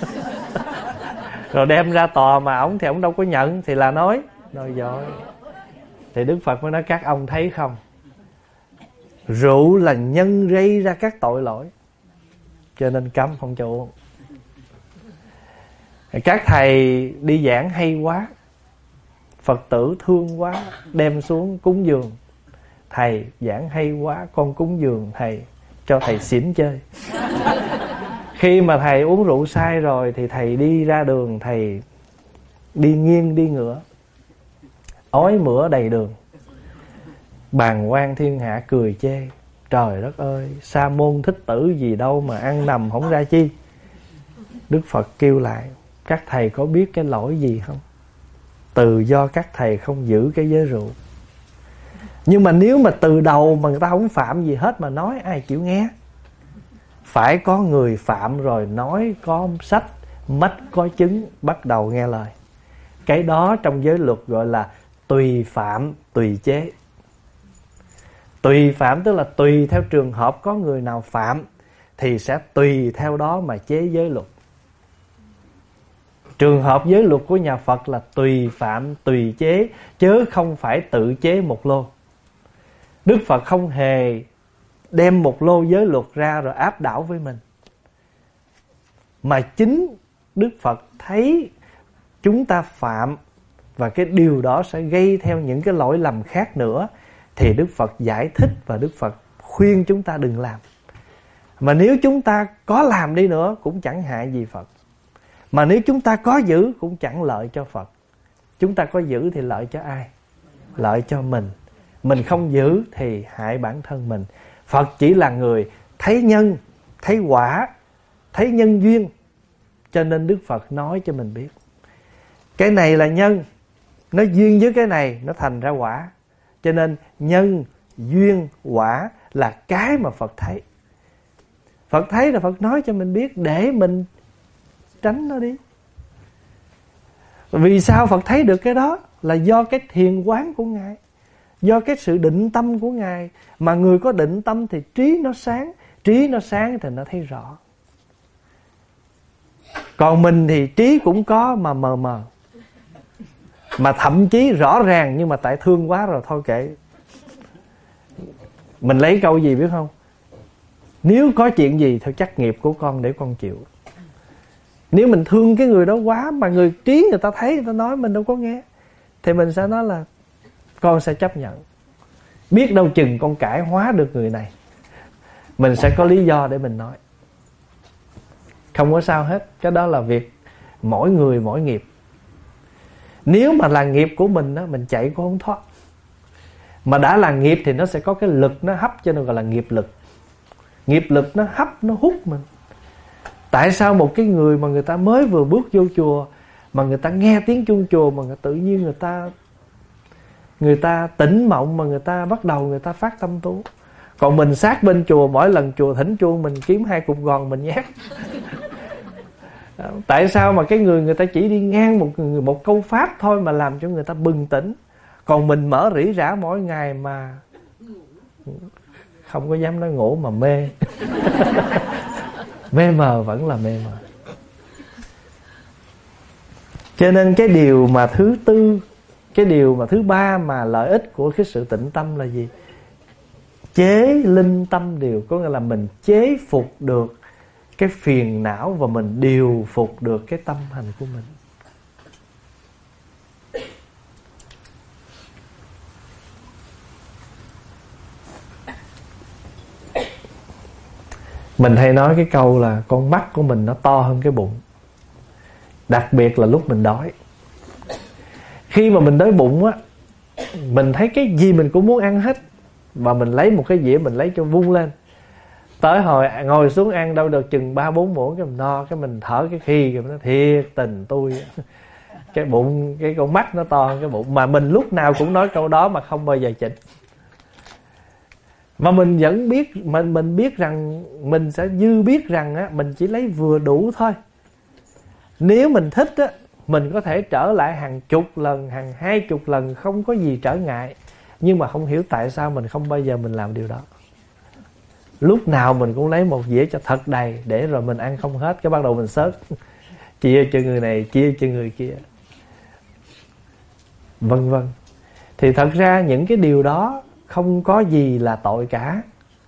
Rồi đem ra tòa mà ổng thì ổng đâu có nhận, thì là nói dối. Thì Đức Phật mới nói các ông thấy không, rượu là nhân gây ra các tội lỗi, cho nên cấm không cho uống. Các thầy đi giảng hay quá, Phật tử thương quá, đem xuống cúng dường. Thầy giảng hay quá, con cúng dường thầy, cho thầy xỉn chơi. Khi mà thầy uống rượu say rồi thì thầy đi ra đường, thầy đi nghiêng đi ngửa, ói mửa đầy đường. Bàng quan thiên hạ cười chê, trời đất ơi, sa môn thích tử gì đâu mà ăn nằm không ra chi. Đức Phật kêu lại, các thầy có biết cái lỗi gì không? Từ do các thầy không giữ cái giới rượu. Nhưng mà nếu mà từ đầu mà người ta không phạm gì hết mà nói, ai chịu nghe? Phải có người phạm rồi nói có sách, mắt có chứng, bắt đầu nghe lời. Cái đó trong giới luật gọi là tùy phạm, tùy chế. Tùy phạm tức là tùy theo trường hợp, có người nào phạm thì sẽ tùy theo đó mà chế giới luật. Trường hợp giới luật của nhà Phật là tùy phạm, tùy chế, chứ không phải tự chế một lô. Đức Phật không hề đem một lô giới luật ra rồi áp đảo với mình, mà chính Đức Phật thấy chúng ta phạm và cái điều đó sẽ gây theo những cái lỗi lầm khác nữa, thì Đức Phật giải thích và Đức Phật khuyên chúng ta đừng làm. Mà nếu chúng ta có làm đi nữa cũng chẳng hại gì Phật, mà nếu chúng ta có giữ cũng chẳng lợi cho Phật. Chúng ta có giữ thì lợi cho ai? Lợi cho mình. Mình không giữ thì hại bản thân mình. Phật chỉ là người thấy nhân, thấy quả, thấy nhân duyên, cho nên Đức Phật nói cho mình biết cái này là nhân, nó duyên với cái này, nó thành ra quả. Cho nên nhân, duyên, quả là cái mà Phật thấy. Phật thấy là Phật nói cho mình biết để mình tránh nó đi. Vì sao Phật thấy được cái đó? Là do cái thiền quán của Ngài, do cái sự định tâm của Ngài. Mà người có định tâm thì trí nó sáng, trí nó sáng thì nó thấy rõ. Còn mình thì trí cũng có mà mờ mờ, mà thậm chí rõ ràng nhưng mà tại thương quá rồi thôi kệ. Mình lấy câu gì biết không? Nếu có chuyện gì thôi chắc nghiệp của con để con chịu. Nếu mình thương cái người đó quá mà người trí người ta thấy, người ta nói mình đâu có nghe, thì mình sẽ nói là con sẽ chấp nhận. Biết đâu chừng con cải hóa được người này, mình sẽ có lý do để mình nói. Không có sao hết. Cái đó là việc mỗi người mỗi nghiệp. Nếu mà là nghiệp của mình đó, mình chạy cũng không thoát. Mà đã là nghiệp thì nó sẽ có cái lực nó hấp, cho nên gọi là nghiệp lực. Nghiệp lực nó hấp, nó hút mình. Tại sao một cái người mà người ta mới vừa bước vô chùa, mà người ta nghe tiếng chuông chùa, mà tự nhiên người ta tỉnh mộng, mà người ta bắt đầu người ta phát tâm tu. Còn mình sát bên chùa, mỗi lần chùa thỉnh chuông mình kiếm 2 cục gòn mình nhét. Tại sao mà cái người ta chỉ đi ngang một câu pháp thôi mà làm cho người ta bừng tỉnh, còn mình mở rỉ rả mỗi ngày mà không có dám nói ngủ mà mê. Mê mờ vẫn là mê mờ. Cho nên cái điều mà thứ tư, cái điều mà thứ ba mà lợi ích của cái sự tĩnh tâm là gì? Chế linh tâm điều, có nghĩa là mình chế phục được cái phiền não và mình điều phục được cái tâm hành của mình. Mình hay nói cái câu là con mắt của mình nó to hơn cái bụng. Đặc biệt là lúc mình đói. Khi mà mình đói bụng á, mình thấy cái gì mình cũng muốn ăn hết. Và mình lấy một cái dĩa, mình lấy cho vung lên. Tới hồi ngồi xuống ăn đâu được chừng 3-4 muỗng cái mình no, cái mình thở cái khi cái mình nói thiệt tình tôi. Cái bụng, cái con mắt nó to hơn cái bụng. Mà mình lúc nào cũng nói câu đó mà không bao giờ chỉnh. Mà mình vẫn biết, mình biết rằng, mình sẽ biết rằng á, mình chỉ lấy vừa đủ thôi. Nếu mình thích á, mình có thể trở lại hàng chục lần, hàng 20 lần, không có gì trở ngại. Nhưng mà không hiểu tại sao mình không bao giờ mình làm điều đó. Lúc nào mình cũng lấy một dĩa cho thật đầy, để rồi mình ăn không hết, cái bắt đầu mình xớt, chia cho người này, chia cho người kia, vân vân. Thì thật ra những cái điều đó không có gì là tội cả.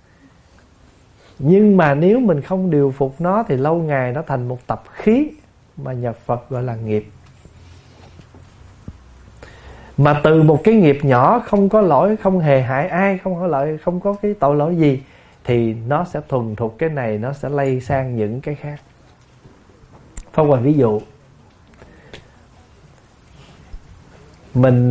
Nhưng mà nếu mình không điều phục nó thì lâu ngày nó thành một tập khí mà nhà Phật gọi là nghiệp. Mà từ một cái nghiệp nhỏ không có lỗi, không hề hại ai, không có lợi, không có cái tội lỗi gì, thì nó sẽ thuần thục cái này, nó sẽ lây sang những cái khác. Phong Hoài ví dụ, mình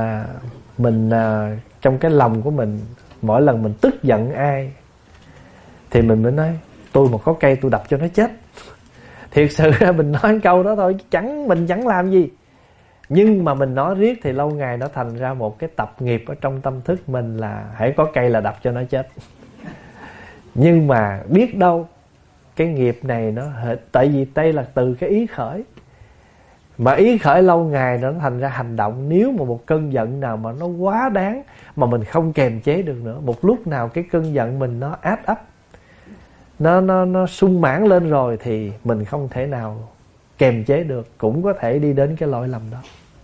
trong cái lòng của mình, mỗi lần mình tức giận ai thì mình mới nói tôi mà có cây tôi đập cho nó chết. Thiệt sự ra mình nói câu đó thôi, mình chẳng làm gì. Nhưng mà mình nói riết thì lâu ngày nó thành ra một cái tập nghiệp ở trong tâm thức mình là hãy có cây là đập cho nó chết. Nhưng mà biết đâu cái nghiệp này nó, tại vì đây là từ cái ý khởi. Mà ý khởi lâu ngày nó thành ra hành động. Nếu mà một cơn giận nào mà nó quá đáng mà mình không kềm chế được nữa, một lúc nào cái cơn giận mình nó át ấp, nó sung mãn lên rồi thì mình không thể nào kềm chế được, cũng có thể đi đến cái lỗi lầm đó.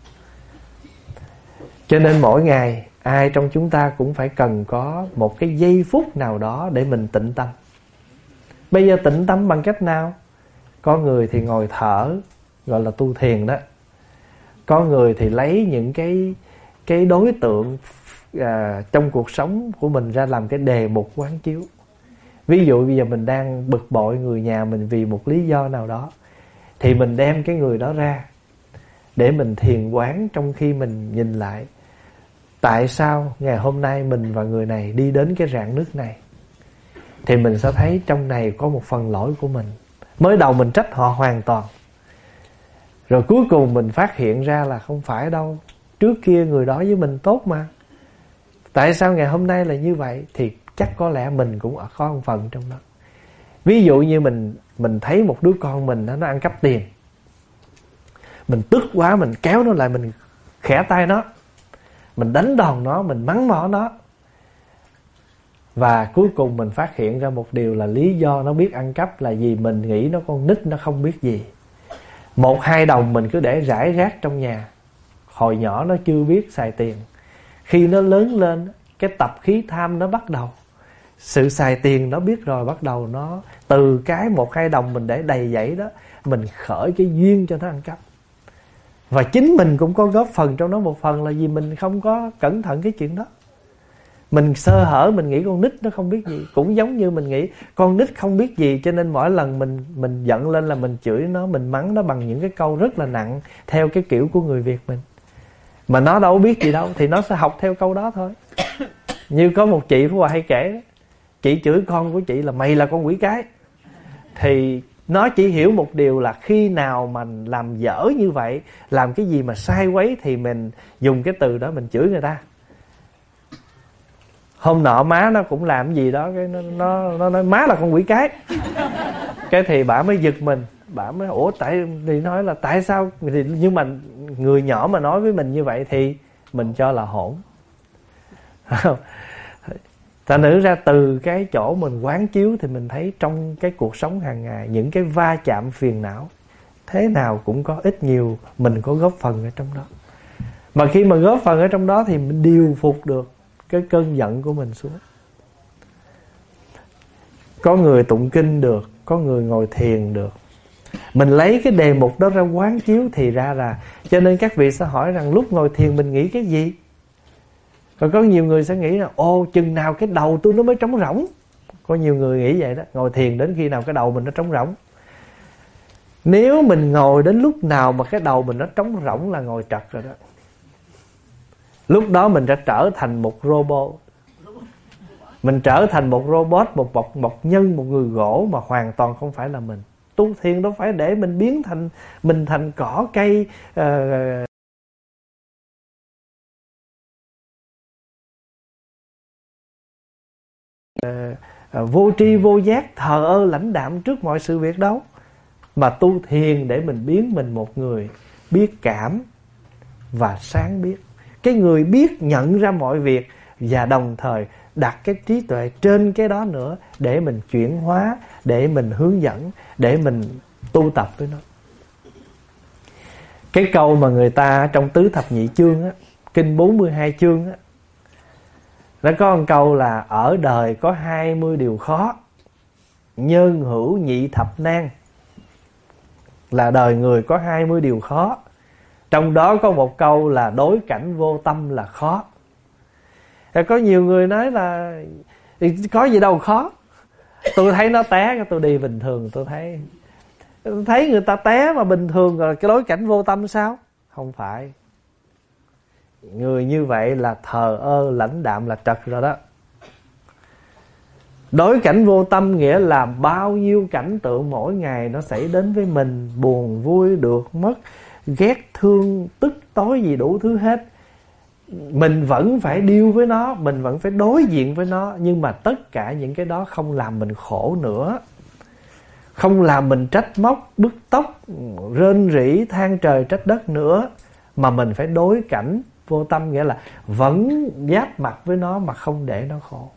Cho nên mỗi ngày ai trong chúng ta cũng phải cần có một cái giây phút nào đó để mình tĩnh tâm. Bây giờ tĩnh tâm bằng cách nào? Có người thì ngồi thở, gọi là tu thiền đó. Có người thì lấy những cái đối tượng trong cuộc sống của mình ra làm cái đề mục quán chiếu. Ví dụ bây giờ mình đang bực bội người nhà mình vì một lý do nào đó, thì mình đem cái người đó ra để mình thiền quán. Trong khi mình nhìn lại, tại sao ngày hôm nay mình và người này đi đến cái rạn nứt này, thì mình sẽ thấy trong này có một phần lỗi của mình. Mới đầu mình trách họ hoàn toàn, rồi cuối cùng mình phát hiện ra là không phải đâu, trước kia người đó với mình tốt mà, tại sao ngày hôm nay là như vậy? Thì chắc có lẽ mình cũng có một phần trong đó. Ví dụ như mình thấy một đứa con mình nó ăn cắp tiền, mình tức quá, mình kéo nó lại, mình khẽ tay nó, mình đánh đòn nó, mình mắng mỏ nó. Và cuối cùng mình phát hiện ra một điều là lý do nó biết ăn cắp là vì mình nghĩ nó con nít, nó không biết gì. 1-2 đồng mình cứ để rải rác trong nhà. Hồi nhỏ nó chưa biết xài tiền. Khi nó lớn lên, cái tập khí tham nó bắt đầu. Sự xài tiền nó biết rồi, bắt đầu nó từ cái 1-2 đồng mình để đầy dãy đó, mình khởi cái duyên cho nó ăn cắp. Và chính mình cũng có góp phần trong đó. Một phần là vì mình không có cẩn thận cái chuyện đó. Mình sơ hở, mình nghĩ con nít nó không biết gì. Cũng giống như mình nghĩ con nít không biết gì, cho nên mỗi lần mình giận lên là mình chửi nó, mình mắng nó bằng những cái câu rất là nặng, theo cái kiểu của người Việt mình. Mà nó đâu biết gì đâu, thì nó sẽ học theo câu đó thôi. Như có một chị Phú Hòa hay kể, chị chửi con của chị là mày là con quỷ cái. Thì nó chỉ hiểu một điều là khi nào mình làm dở như vậy, làm cái gì mà sai quấy, thì mình dùng cái từ đó mình chửi người ta. Hôm nọ má nó cũng làm gì đó, cái nó nói má là con quỷ cái. Cái thì bả mới giật mình, bả mới ủa thì nói là tại sao thì, nhưng mà người nhỏ mà nói với mình như vậy thì mình cho là hỗn. Thành nữ ra từ cái chỗ mình quán chiếu thì mình thấy trong cái cuộc sống hàng ngày, những cái va chạm phiền não thế nào cũng có ít nhiều mình có góp phần ở trong đó. Mà khi mà góp phần ở trong đó thì mình điều phục được cái cơn giận của mình xuống. Có người tụng kinh được, có người ngồi thiền được. Mình lấy cái đề mục đó ra quán chiếu thì ra là, cho nên các vị sẽ hỏi rằng lúc ngồi thiền mình nghĩ cái gì. Còn có nhiều người sẽ nghĩ là ô, chừng nào cái đầu tôi nó mới trống rỗng. Có nhiều người nghĩ vậy đó, ngồi thiền đến khi nào cái đầu mình nó trống rỗng. Nếu mình ngồi đến lúc nào mà cái đầu mình nó trống rỗng là ngồi trật rồi đó. Lúc đó mình sẽ trở thành một robot. Mình trở thành một robot, một nhân, một người gỗ mà hoàn toàn không phải là mình. Tu thiền đâu phải để mình biến thành cỏ cây, vô tri vô giác, thờ ơ lãnh đạm trước mọi sự việc đâu. Mà tu thiền để mình biến mình một người biết cảm và sáng biết. Cái người biết nhận ra mọi việc và đồng thời đặt cái trí tuệ trên cái đó nữa để mình chuyển hóa, để mình hướng dẫn, để mình tu tập với nó. Cái câu mà người ta trong tứ thập nhị chương á, kinh 42 chương á, nó có một câu là ở đời có 20 điều khó, nhân hữu nhị thập nan. Là đời người có 20 điều khó. Trong đó có một câu là đối cảnh vô tâm là khó. Có nhiều người nói là có gì đâu khó. Tôi thấy nó té, tôi đi bình thường, tôi thấy người ta té mà bình thường, rồi cái đối cảnh vô tâm sao? Không phải. Người như vậy là thờ ơ lãnh đạm, là trật rồi đó. Đối cảnh vô tâm nghĩa là bao nhiêu cảnh tượng mỗi ngày nó xảy đến với mình, buồn vui được mất, ghét thương tức tối gì đủ thứ hết, mình vẫn phải deal với nó, mình vẫn phải đối diện với nó. Nhưng mà tất cả những cái đó không làm mình khổ nữa, không làm mình trách móc, bứt tóc, rên rỉ, than trời trách đất nữa. Mà mình phải đối cảnh vô tâm, nghĩa là vẫn giáp mặt với nó mà không để nó khổ.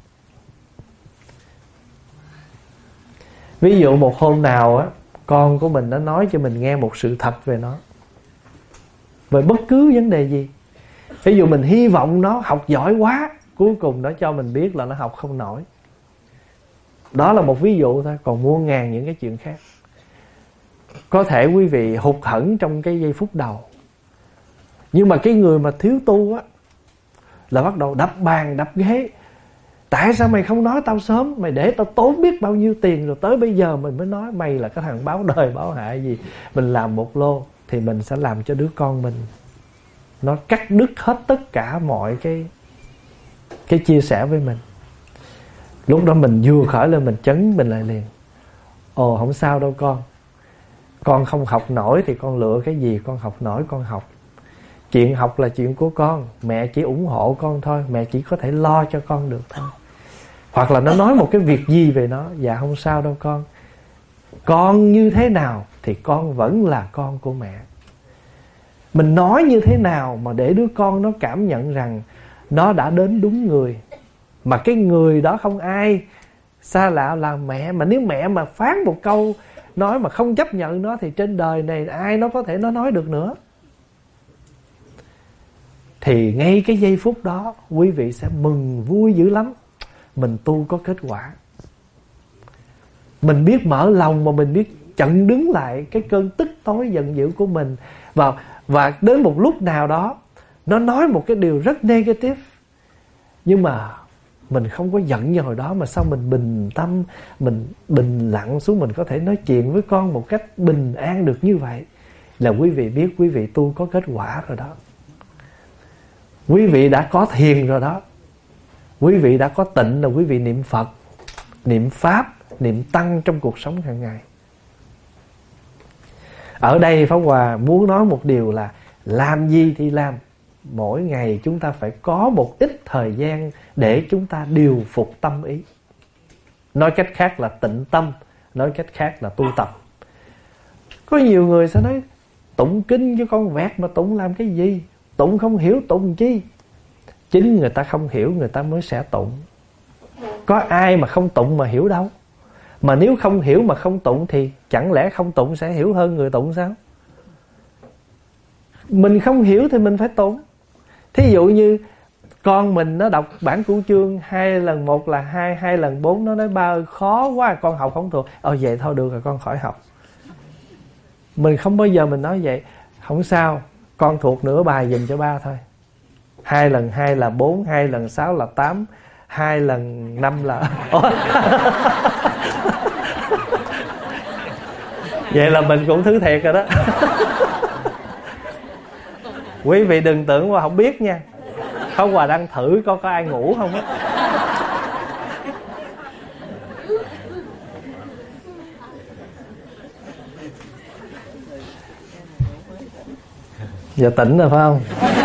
Ví dụ một hôm nào á, con của mình nó nói cho mình nghe một sự thật về nó, về bất cứ vấn đề gì. Ví dụ mình hy vọng nó học giỏi quá, cuối cùng nó cho mình biết là nó học không nổi. Đó là một ví dụ thôi, còn muôn ngàn những cái chuyện khác. Có thể quý vị hụt hẫng trong cái giây phút đầu, nhưng mà cái người mà thiếu tu á là bắt đầu đập bàn đập ghế. Tại sao mày không nói tao sớm? Mày để tao tốn biết bao nhiêu tiền rồi tới bây giờ mày mới nói. Mày là cái thằng báo đời báo hại gì. Mình làm một lô thì mình sẽ làm cho đứa con mình nó cắt đứt hết tất cả mọi cái chia sẻ với mình. Lúc đó mình vừa khởi lên mình chấn mình lại liền. Ồ, không sao đâu con không học nổi thì con lựa cái gì con học nổi con học. Chuyện học là chuyện của con, mẹ chỉ ủng hộ con thôi, mẹ chỉ có thể lo cho con được thôi. Hoặc là nó nói một cái việc gì về nó, dạ không sao đâu con như thế nào thì con vẫn là con của mẹ. Mình nói như thế nào mà để đứa con nó cảm nhận rằng nó đã đến đúng người, mà cái người đó không ai xa lạ là mẹ. Mà nếu mẹ mà phán một câu nói mà không chấp nhận nó thì trên đời này ai nó có thể nó nói được nữa. Thì ngay cái giây phút đó quý vị sẽ mừng vui dữ lắm. Mình tu có kết quả. Mình biết mở lòng mà mình biết chặn đứng lại cái cơn tức tối giận dữ của mình. Và đến một lúc nào đó nó nói một cái điều rất negative, nhưng mà mình không có giận như hồi đó, mà sao mình bình tâm, mình bình lặng xuống, mình có thể nói chuyện với con một cách bình an được như vậy, là quý vị biết quý vị tu có kết quả rồi đó. Quý vị đã có thiền rồi đó. Quý vị đã có tịnh là quý vị niệm Phật, niệm Pháp, niệm Tăng trong cuộc sống hàng ngày. Ở đây Pháp Hòa muốn nói một điều là làm gì thì làm, mỗi ngày chúng ta phải có một ít thời gian để chúng ta điều phục tâm ý. Nói cách khác là tịnh tâm, nói cách khác là tu tập. Có nhiều người sẽ nói tụng kinh cho con vẹt mà tụng làm cái gì? Tụng không hiểu tụng chi? Chính người ta không hiểu người ta mới sẽ tụng. Có ai mà không tụng mà hiểu đâu. Mà nếu không hiểu mà không tụng thì chẳng lẽ không tụng sẽ hiểu hơn người tụng sao? Mình không hiểu thì mình phải tụng. Thí dụ như Con mình nó đọc bản cửu chương 2 lần 1 là 2, 2 lần 4, nó nói ba ơi khó quá, con học không thuộc. Vậy thôi được rồi, con khỏi học. Mình không bao giờ mình nói vậy. Không sao, con thuộc nửa bài dùm cho ba thôi. 2 lần 2 là 4, 2 lần 6 là 8, 2 lần 5 là vậy là mình cũng thứ thiệt rồi đó. Quý vị đừng tưởng mà không biết nha. Pháp Hòa đang thử có ai ngủ không á. Giờ tỉnh rồi phải không?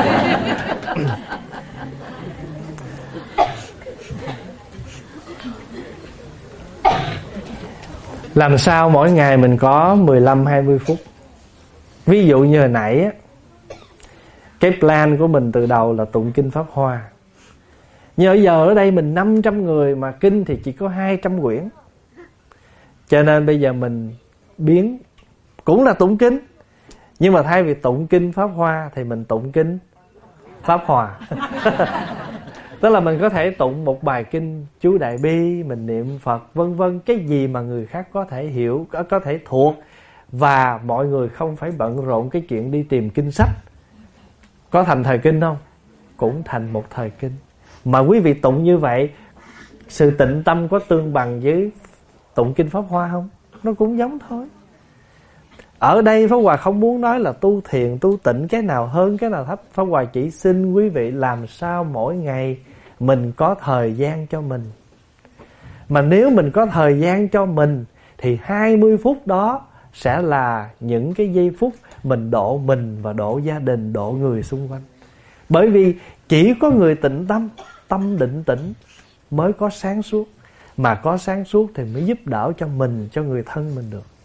Làm sao mỗi ngày mình có 15-20 phút. Ví dụ như hồi nãy á, cái plan của mình từ đầu là tụng kinh Pháp Hoa. Nhưng giờ ở đây mình 500 người mà kinh thì chỉ có 200 quyển. Cho nên bây giờ mình biến, cũng là tụng kinh, nhưng mà thay vì tụng kinh Pháp Hoa thì mình tụng kinh Pháp Hòa. Tức là mình có thể tụng một bài kinh chú Đại Bi, mình niệm Phật vân vân, cái gì mà người khác có thể hiểu, có thể thuộc, và mọi người không phải bận rộn cái chuyện đi tìm kinh sách. Có thành thời kinh không? Cũng thành một thời kinh. Mà quý vị tụng như vậy, sự tịnh tâm có tương bằng với tụng kinh Pháp Hoa không? Nó cũng giống thôi. Ở đây Pháp Hòa không muốn nói là tu thiền, tu tịnh cái nào hơn, cái nào thấp. Pháp Hòa chỉ xin quý vị làm sao mỗi ngày mình có thời gian cho mình. Mà nếu mình có thời gian cho mình thì 20 phút đó sẽ là những cái giây phút mình độ mình và độ gia đình, độ người xung quanh. Bởi vì chỉ có người tịnh tâm, tâm định tĩnh mới có sáng suốt. Mà có sáng suốt thì mới giúp đỡ cho mình, cho người thân mình được.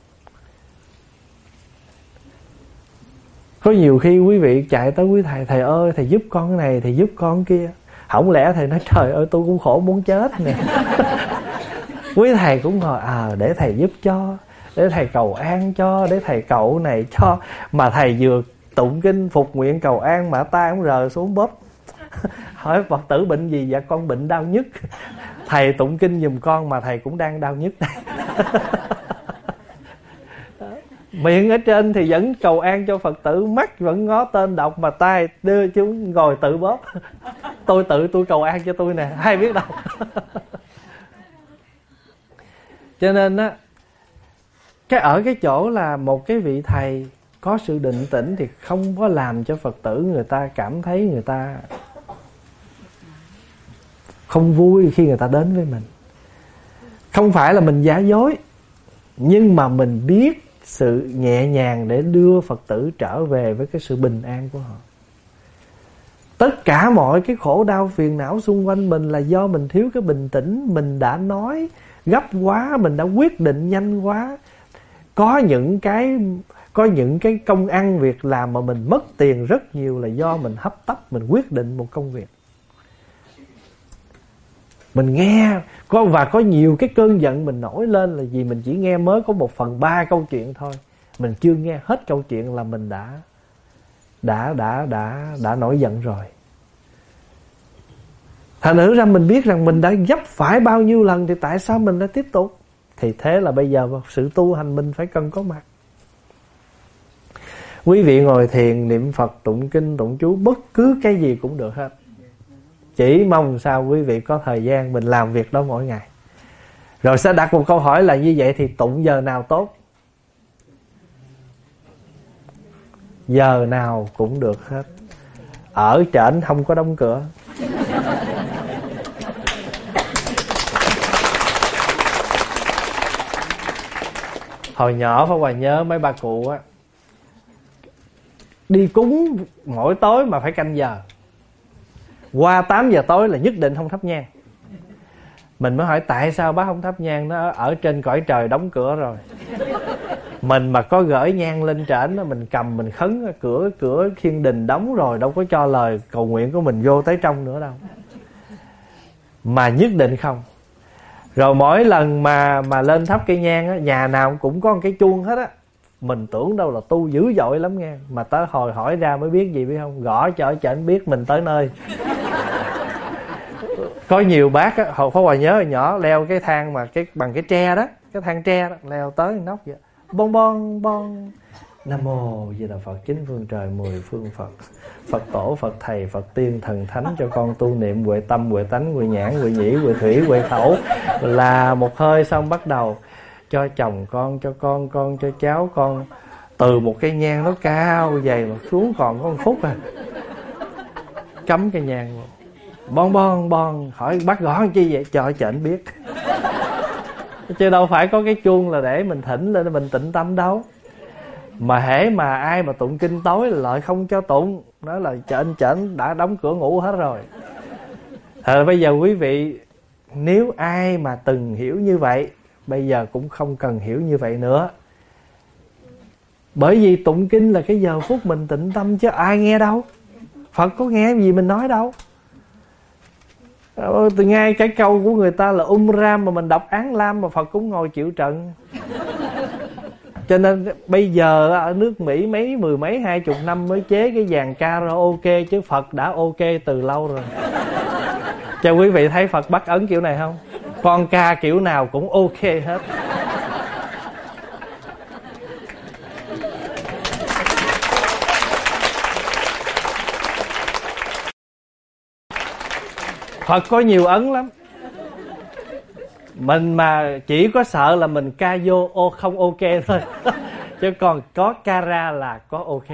Có nhiều khi quý vị chạy tới quý thầy, thầy ơi thầy giúp con cái này, thầy giúp con cái kia. Không lẽ thầy nói trời ơi tôi cũng khổ muốn chết nè. Quý thầy cũng ngồi để thầy giúp cho, để thầy cầu an cho, để thầy cầu này cho. Mà thầy vừa tụng kinh phục nguyện cầu an mà tay cũng rờ xuống bóp. Hỏi Phật tử bệnh gì? Dạ con bệnh đau nhức. Thầy tụng kinh giùm con mà thầy cũng đang đau nhức đây. Miệng ở trên thì vẫn cầu an cho Phật tử, mắt vẫn ngó tên đọc, mà tay đưa chúng ngồi tự bóp. Tôi cầu an cho tôi nè, ai biết đâu. Cho nên á, ở cái chỗ là một cái vị thầy có sự định tĩnh thì không có làm cho Phật tử người ta cảm thấy người ta không vui khi người ta đến với mình. Không phải là mình giả dối, nhưng mà mình biết sự nhẹ nhàng để đưa Phật tử trở về với cái sự bình an của họ. Tất cả mọi cái khổ đau phiền não xung quanh mình là do mình thiếu cái bình tĩnh. Mình đã nói gấp quá, mình đã quyết định nhanh quá. Có những cái công ăn việc làm mà mình mất tiền rất nhiều là do mình hấp tấp, mình quyết định một công việc. Mình nghe và có nhiều cái cơn giận mình nổi lên là vì mình chỉ nghe mới có 1/3 câu chuyện thôi. Mình chưa nghe hết câu chuyện là mình đã nổi giận rồi. Thành thử ra mình biết rằng mình đã vấp phải bao nhiêu lần thì tại sao mình lại tiếp tục? Thì thế là bây giờ sự tu hành mình phải cần có mặt. Quý vị ngồi thiền, niệm Phật, tụng kinh, tụng chú, bất cứ cái gì cũng được hết. Chỉ mong sao quý vị có thời gian mình làm việc đó mỗi ngày. Rồi sẽ đặt một câu hỏi là như vậy thì tụng giờ nào tốt? Giờ nào cũng được hết. Ở trển không có đóng cửa. Hồi nhỏ Pháp Hòa nhớ mấy bà cụ á, đi cúng mỗi tối mà phải canh giờ. Qua 8 giờ tối là nhất định không thắp nhang. Mình mới hỏi tại sao bác không thắp nhang? Nó ở trên cõi trời đóng cửa rồi. Mình mà có gửi nhang lên trển đó, mình cầm mình khấn, cửa thiên đình đóng rồi, đâu có cho lời cầu nguyện của mình vô tới trong nữa đâu. Mà nhất định không. Rồi mỗi lần mà lên thắp cây nhang á, nhà nào cũng có một cái chuông hết á. Mình tưởng đâu là tu dữ dội lắm nghe. Mà tới hồi hỏi ra mới biết gì biết không? Gõ cho ở trển biết mình tới nơi. Có nhiều bác á, Pháp Hòa nhớ hồi nhỏ leo cái thang mà bằng cái tre đó, cái thang tre đó, leo tới nóc vậy, bon bon bon, Nam mô Di Đà Phật, chín phương trời, 10 phương Phật, Phật tổ, Phật thầy, Phật tiên, thần thánh, cho con tu niệm huệ tâm, huệ tánh, huệ nhãn, huệ nhĩ, huệ thủy, huệ khẩu. Là một hơi xong bắt đầu cho chồng con, cho con cho cháu con. Từ một cái nhang nó cao dày mà xuống còn có 1 phút à, cắm cái nhang vào, bon bon bon. Hỏi bác gõ làm chi vậy? Cho ảnh biết. Chứ đâu phải có cái chuông là để mình thỉnh lên mình tịnh tâm đâu. Mà hễ mà ai mà tụng kinh tối là lại không cho tụng, nói là chệnh đã đóng cửa ngủ hết rồi. Bây giờ quý vị, nếu ai mà từng hiểu như vậy, bây giờ cũng không cần hiểu như vậy nữa. Bởi vì tụng kinh là cái giờ phút mình tịnh tâm, chứ ai nghe đâu. Phật có nghe gì mình nói đâu. Từ ngay cái câu của người ta là ram mà mình đọc án lam mà Phật cũng ngồi chịu trận. Cho nên bây giờ ở nước Mỹ mười mấy 20 năm mới chế cái dàn karaoke, chứ Phật đã ok từ lâu rồi. Cho quý vị thấy Phật bắt ấn kiểu này không? Con ca kiểu nào cũng ok hết. Phật có nhiều ấn lắm. Mình mà chỉ có sợ là mình ca vô không ok thôi. Chứ còn có ca ra là có ok.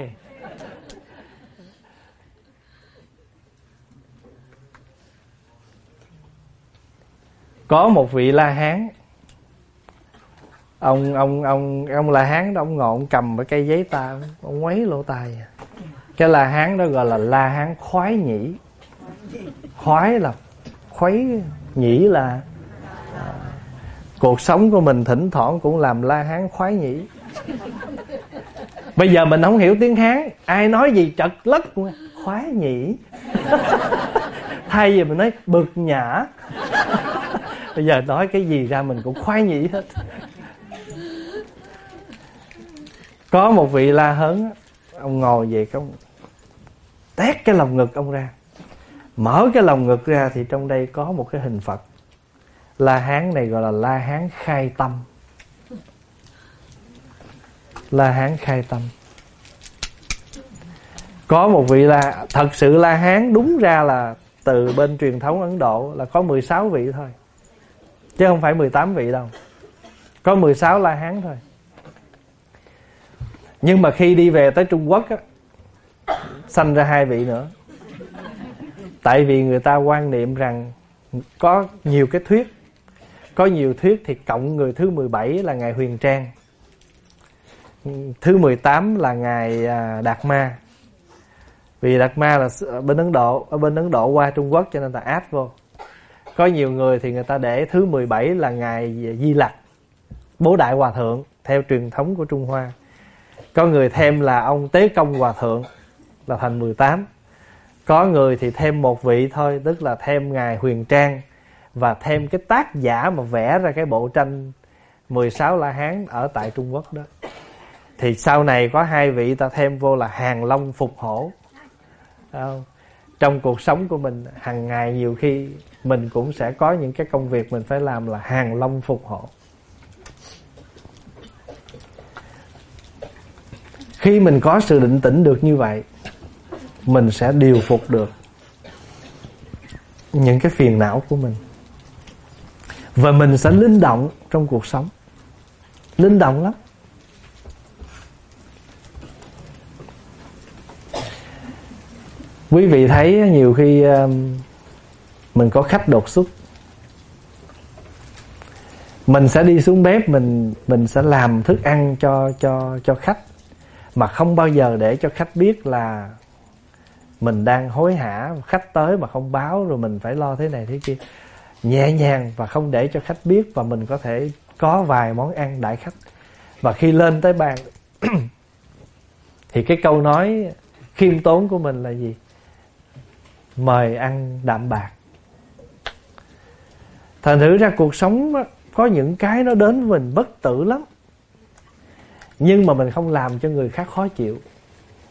Có một vị La Hán. Ông La Hán đó, ông ngồi ông cầm cái cây giấy ta, ông ngoáy lỗ tai. Cái La Hán đó gọi là La Hán khoái nhĩ. Khoái là khuấy, nhĩ là cuộc sống của mình thỉnh thoảng cũng làm La Hán khoái nhĩ. Bây giờ mình không hiểu tiếng Hán, ai nói gì chật lất khoái nhĩ. Thay vì mình nói bực nhã. Bây giờ nói cái gì ra mình cũng khoái nhĩ hết. Có một vị La Hán, ông ngồi về ông tét cái lồng ngực ông ra. Mở cái lồng ngực ra thì trong đây có một cái hình Phật. La Hán này gọi là La Hán khai tâm. La Hán khai tâm. Có một vị thật sự La Hán đúng ra là từ bên truyền thống Ấn Độ là có 16 vị thôi, chứ không phải 18 vị đâu. Có 16 La Hán thôi. Nhưng mà khi đi về tới Trung Quốc á, sanh ra 2 vị nữa. Tại vì người ta quan niệm rằng có nhiều cái thuyết. Có nhiều thuyết thì cộng người thứ 17 là Ngài Huyền Trang, thứ 18 là Ngài Đạt Ma. Vì Đạt Ma là ở bên Ấn Độ qua Trung Quốc cho nên ta áp vô. Có nhiều người thì người ta để thứ 17 là Ngài Di Lặc, Bố Đại Hòa Thượng, theo truyền thống của Trung Hoa. Có người thêm là ông Tế Công Hòa Thượng, là thành 18. Có người thì thêm một vị thôi, tức là thêm Ngài Huyền Trang, và thêm cái tác giả mà vẽ ra cái bộ tranh 16 La Hán ở tại Trung Quốc đó. Thì sau này có 2 vị ta thêm vô là Hàng Long Phục Hổ. Trong cuộc sống của mình hàng ngày nhiều khi mình cũng sẽ có những cái công việc mình phải làm là Hàng Long Phục Hổ. Khi mình có sự định tĩnh được như vậy, mình sẽ điều phục được những cái phiền não của mình. Và mình sẽ linh động trong cuộc sống. Linh động lắm. Quý vị thấy nhiều khi mình có khách đột xuất, mình sẽ đi xuống bếp, mình sẽ làm thức ăn cho khách, mà không bao giờ để cho khách biết là mình đang hối hả. Khách tới mà không báo rồi mình phải lo thế này thế kia. Nhẹ nhàng và không để cho khách biết, và mình có thể có vài món ăn đãi khách. Và khi lên tới bàn thì cái câu nói khiêm tốn của mình là gì? Mời ăn đạm bạc. Thành thử ra cuộc sống có những cái nó đến với mình bất tử lắm, nhưng mà mình không làm cho người khác khó chịu.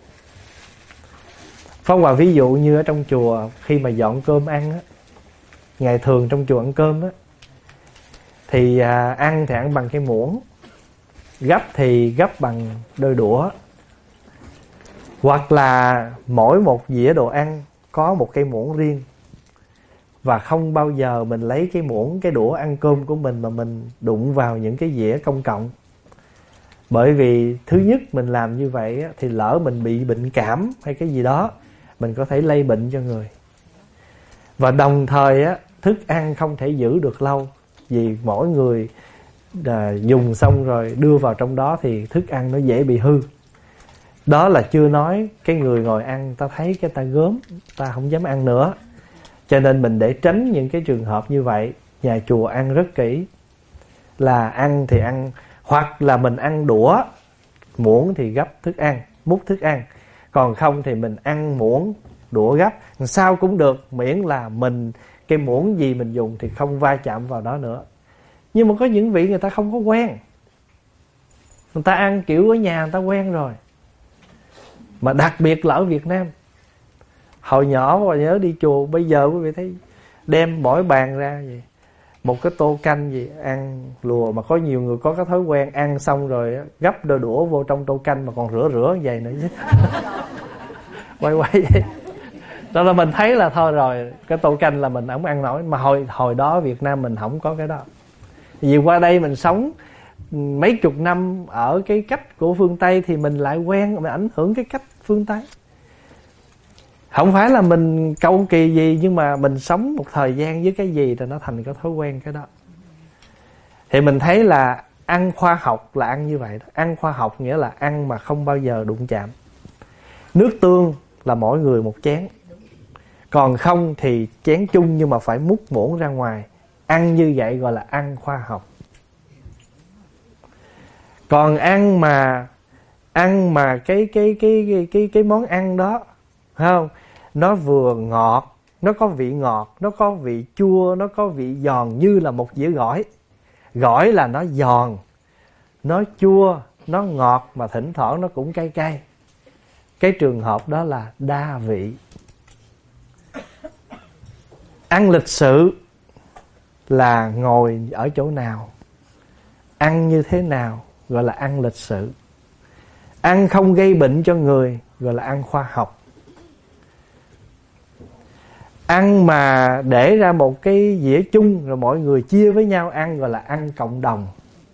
Pháp Hòa ví dụ như ở trong chùa, khi mà dọn cơm ăn á, ngày thường trong chùa ăn cơm á, thì ăn thì ăn bằng cái muỗng, gấp thì gấp bằng đôi đũa, hoặc là mỗi một dĩa đồ ăn có một cái muỗng riêng. Và không bao giờ mình lấy cái muỗng, cái đũa ăn cơm của mình mà mình đụng vào những cái dĩa công cộng. Bởi vì thứ nhất, mình làm như vậy á, thì lỡ mình bị bệnh cảm hay cái gì đó, mình có thể lây bệnh cho người. Và đồng thời á, thức ăn không thể giữ được lâu, vì mỗi người dùng xong rồi đưa vào trong đó thì thức ăn nó dễ bị hư. Đó là chưa nói cái người ngồi ăn ta thấy cái ta gớm, ta không dám ăn nữa. Cho nên mình để tránh những cái trường hợp như vậy, nhà chùa ăn rất kỹ. Là ăn thì ăn, hoặc là mình ăn đũa, muỗng thì gấp thức ăn, múc thức ăn. Còn không thì mình ăn muỗng, đũa gấp, sao cũng được, miễn là mình cái muỗng gì mình dùng thì không va chạm vào đó nữa. Nhưng mà có những vị người ta không có quen, người ta ăn kiểu ở nhà người ta quen rồi. Mà đặc biệt là ở Việt Nam, hồi nhỏ mà nhớ đi chùa, bây giờ quý vị thấy đem mỗi bàn ra vậy, một cái tô canh gì ăn lùa. Mà có nhiều người có cái thói quen ăn xong rồi gấp đôi đũa vô trong tô canh mà còn rửa vậy nữa chứ. quay vậy. Đó là mình thấy là thôi rồi, cái tô canh là mình không ăn nổi. Mà hồi đó Việt Nam mình không có cái đó. Vì qua đây mình sống mấy chục năm ở cái cách của phương Tây thì mình lại quen, mình ảnh hưởng cái cách phương Tây. Không phải là mình cầu kỳ gì, nhưng mà mình sống một thời gian với cái gì thì nó thành cái thói quen cái đó. Thì mình thấy là ăn khoa học là ăn như vậy đó. Ăn khoa học nghĩa là ăn mà không bao giờ đụng chạm. Nước tương là mỗi người một chén, còn không thì chén chung nhưng mà phải múc muỗng ra ngoài. Ăn như vậy gọi là ăn khoa học. Còn ăn mà cái món ăn đó, phải không? Nó vừa ngọt, nó có vị ngọt, nó có vị chua, nó có vị giòn như là một dĩa gỏi. Gỏi là nó giòn, nó chua, nó ngọt mà thỉnh thoảng nó cũng cay cay. Cái trường hợp đó là đa vị. Ăn lịch sự là ngồi ở chỗ nào, ăn như thế nào gọi là ăn lịch sự. Ăn không gây bệnh cho người gọi là ăn khoa học. Ăn mà để ra một cái dĩa chung rồi mọi người chia với nhau ăn gọi là ăn cộng đồng.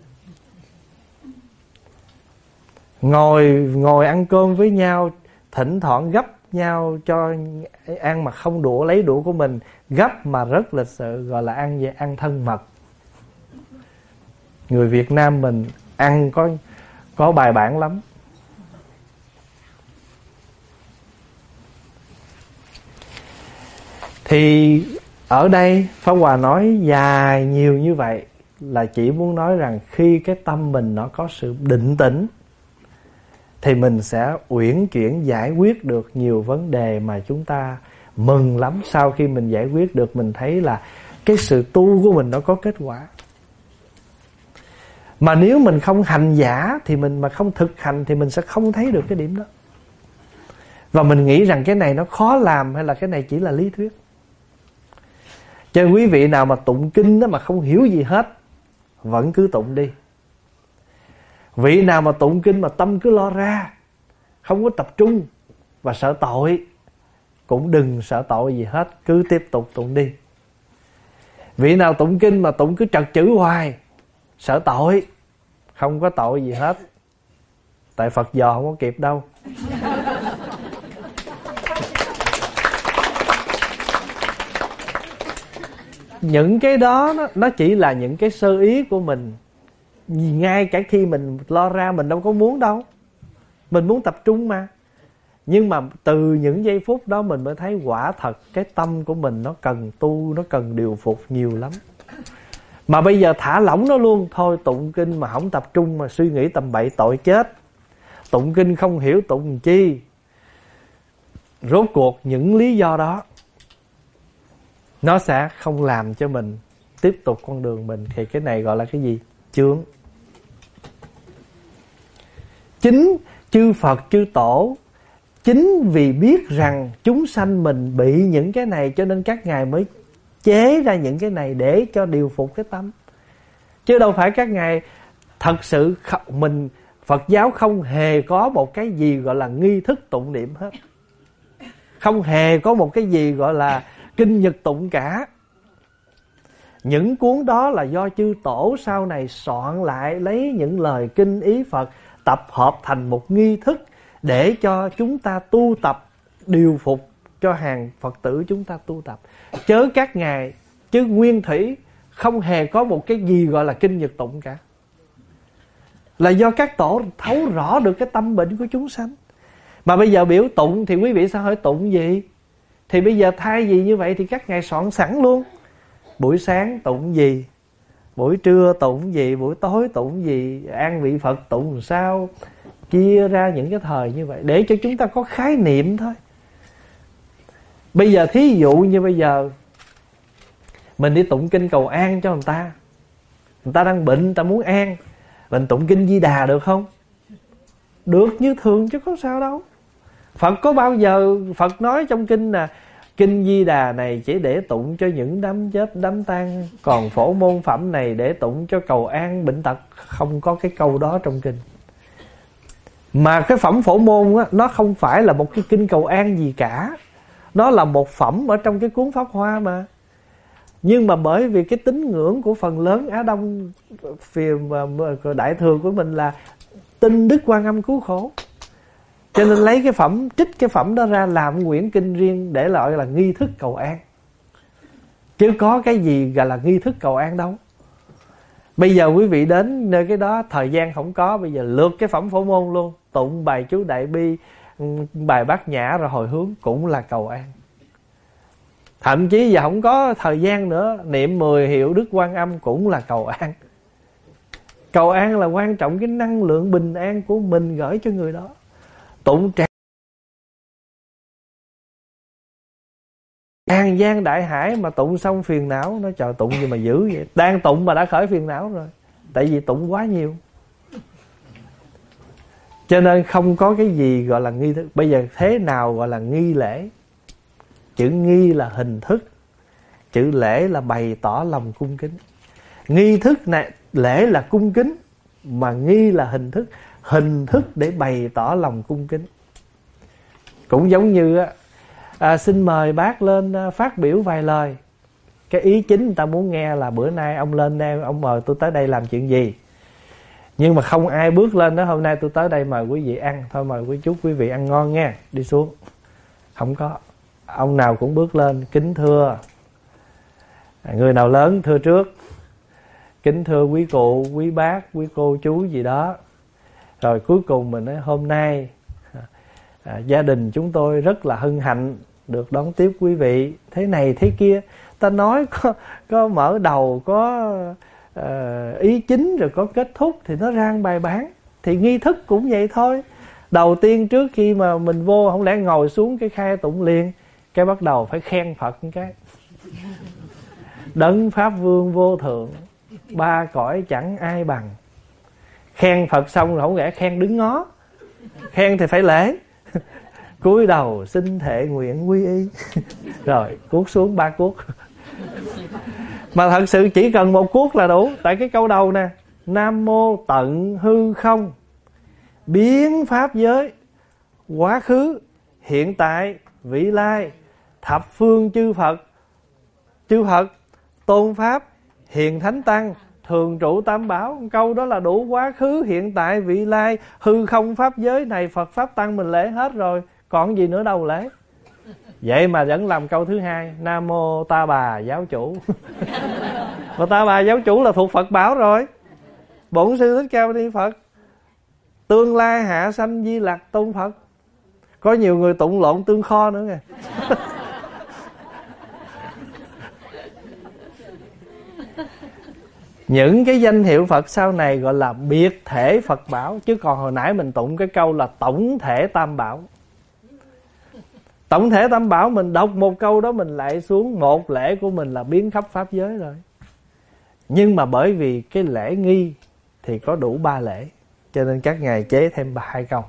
Ngồi ăn cơm với nhau, thỉnh thoảng gấp nhau cho ăn mà không đũa, lấy đũa của mình gấp mà rất lịch sự gọi là ăn về ăn thân mật. Người Việt Nam mình ăn có bài bản lắm. Thì ở đây Pháp Hòa nói dài nhiều như vậy là chỉ muốn nói rằng khi cái tâm mình nó có sự định tĩnh thì mình sẽ uyển chuyển giải quyết được nhiều vấn đề mà chúng ta mừng lắm. Sau khi mình giải quyết được, mình thấy là cái sự tu của mình nó có kết quả. Mà nếu mình không hành giả thì mình mà không thực hành thì mình sẽ không thấy được cái điểm đó. Và mình nghĩ rằng cái này nó khó làm hay là cái này chỉ là lý thuyết. Cho nên quý vị nào mà tụng kinh đó mà không hiểu gì hết, vẫn cứ tụng đi. Vị nào mà tụng kinh mà tâm cứ lo ra, không có tập trung và sợ tội, cũng đừng sợ tội gì hết, cứ tiếp tục tụng đi. Vị nào tụng kinh mà tụng cứ trật chữ hoài, sợ tội, không có tội gì hết. Tại Phật dò không có kịp đâu. Những cái đó nó chỉ là những cái sơ ý của mình. Ngay cả khi mình lo ra mình đâu có muốn đâu, mình muốn tập trung mà. Nhưng mà từ những giây phút đó mình mới thấy quả thật cái tâm của mình nó cần tu, nó cần điều phục nhiều lắm. Mà bây giờ thả lỏng nó luôn. Thôi tụng kinh mà không tập trung mà suy nghĩ tầm bậy tội chết. Tụng kinh không hiểu tụng chi. Rốt cuộc những lý do đó nó sẽ không làm cho mình tiếp tục con đường mình. Thì cái này gọi là cái gì? Chướng. Chính chư Phật chư Tổ, chính vì biết rằng chúng sanh mình bị những cái này cho nên các ngài mới chế ra những cái này để cho điều phục cái tâm. Chứ đâu phải các ngài thật sự mình Phật giáo không hề có một cái gì gọi là nghi thức tụng niệm hết. Không hề có một cái gì gọi là kinh nhật tụng cả. Những cuốn đó là do chư tổ sau này soạn lại, lấy những lời kinh ý Phật tập hợp thành một nghi thức để cho chúng ta tu tập, điều phục cho hàng Phật tử chúng ta tu tập. Chớ các ngài, chứ nguyên thủy không hề có một cái gì gọi là kinh nhật tụng cả. Là do các tổ thấu rõ được cái tâm bệnh của chúng sanh. Mà bây giờ biểu tụng thì quý vị sao hỏi tụng gì? Thì bây giờ thay vì như vậy thì các ngài soạn sẵn luôn. Buổi sáng tụng gì, buổi trưa tụng gì, buổi tối tụng gì, an vị Phật tụng làm sao, chia ra những cái thời như vậy để cho chúng ta có khái niệm thôi. Bây giờ thí dụ như bây giờ mình đi tụng kinh cầu an cho người ta đang bệnh, người ta muốn an, mình tụng kinh Di Đà được không? Được như thường chứ có sao đâu. Phật có bao giờ Phật nói trong kinh là kinh Di Đà này chỉ để tụng cho những đám chết đám tang, còn phổ môn phẩm này để tụng cho cầu an bệnh tật. Không có cái câu đó trong kinh. Mà cái phẩm phổ môn á, nó không phải là một cái kinh cầu an gì cả. Nó là một phẩm ở trong cái cuốn Pháp Hoa mà. Nhưng mà bởi vì cái tín ngưỡng của phần lớn Á Đông phim đại thừa của mình là tin Đức Quan Âm cứu khổ, cho nên lấy cái phẩm, trích cái phẩm đó ra làm quyển kinh riêng để gọi là nghi thức cầu an. Chứ có cái gì gọi là nghi thức cầu an đâu. Bây giờ quý vị đến nơi cái đó thời gian không có, bây giờ lượt cái phẩm phổ môn luôn, tụng bài chú Đại Bi, bài Bát Nhã rồi hồi hướng cũng là cầu an. Thậm chí giờ không có thời gian nữa, niệm 10 hiệu Đức Quan Âm cũng là cầu an. Cầu an là quan trọng cái năng lượng bình an của mình gửi cho người đó. Tụng An Giang Đại Hải mà tụng xong phiền não, nó trời tụng gì mà dữ vậy. Đang tụng mà đã khởi phiền não rồi. Tại vì tụng quá nhiều. Cho nên không có cái gì gọi là nghi thức. Bây giờ thế nào gọi là nghi lễ? Chữ nghi là hình thức, chữ lễ là bày tỏ lòng cung kính. Nghi thức này, lễ là cung kính, mà nghi là hình thức. Hình thức để bày tỏ lòng cung kính. Cũng giống như xin mời bác lên phát biểu vài lời. Cái ý chính người ta muốn nghe là bữa nay ông lên đây, ông mời tôi tới đây làm chuyện gì. Nhưng mà không ai bước lên đó, hôm nay tôi tới đây mời quý vị ăn, thôi mời chúc quý vị ăn ngon nha, đi xuống. Không có. Ông nào cũng bước lên kính thưa. Người nào lớn thưa trước. Kính thưa quý cụ, quý bác, quý cô chú gì đó. Rồi cuối cùng mình nói hôm nay gia đình chúng tôi rất là hân hạnh được đón tiếp quý vị. Thế này thế kia. Ta nói có mở đầu, có ý chính rồi có kết thúc thì nó ra bài bản. Thì nghi thức cũng vậy thôi. Đầu tiên trước khi mà mình vô, không lẽ ngồi xuống cái khai tụng liền, cái bắt đầu phải khen Phật một cái. Đấng Pháp Vương vô thượng, ba cõi chẳng ai bằng. Khen Phật xong rồi không lẽ khen đứng ngó. Khen thì phải lễ. Cúi đầu xin thệ nguyện quy y. Rồi cuốc xuống 3 cuốc. Mà thật sự chỉ cần 1 cuốc là đủ. Tại cái câu đầu nè, Nam mô tận hư không, biến pháp giới, quá khứ, hiện tại, vị lai, thập phương chư Phật, tôn pháp, hiền thánh tăng, thường trụ tam bảo. Câu đó là đủ quá khứ, hiện tại, vị lai, hư không pháp giới này, Phật pháp tăng mình lễ hết rồi, còn gì nữa đâu lễ. Vậy mà vẫn làm câu thứ hai, Nam mô Ta Bà giáo chủ. Mà Ta Bà giáo chủ là thuộc Phật bảo rồi. Bổn sư Thích Ca Mâu Ni Phật, tương lai hạ sanh Di Lặc tôn Phật. Có nhiều người tụng lộn tương kho nữa kìa. Những cái danh hiệu Phật sau này gọi là biệt thể Phật bảo. Chứ còn hồi nãy mình tụng cái câu là tổng thể Tam Bảo. Tổng thể Tam Bảo mình đọc một câu đó mình lại xuống, một lễ của mình là biến khắp pháp giới rồi. Nhưng mà bởi vì cái lễ nghi thì có đủ 3 lễ, cho nên các ngài chế thêm 2 câu.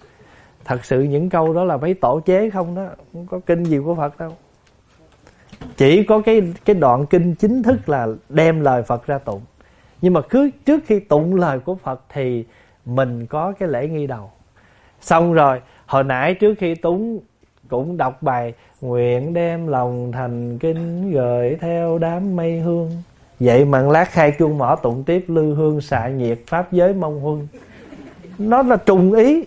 Thật sự những câu đó là mấy tổ chế không đó, không có kinh gì của Phật đâu. Chỉ có cái đoạn kinh chính thức là đem lời Phật ra tụng. Nhưng mà trước khi tụng lời của Phật thì mình có cái lễ nghi đầu. Xong rồi hồi nãy trước khi tụng cũng đọc bài nguyện đem lòng thành kính gửi theo đám mây hương. Vậy mà lát khai chuông mỏ tụng tiếp lư hương xạ nhiệt pháp giới mong huân. Nó là trùng ý.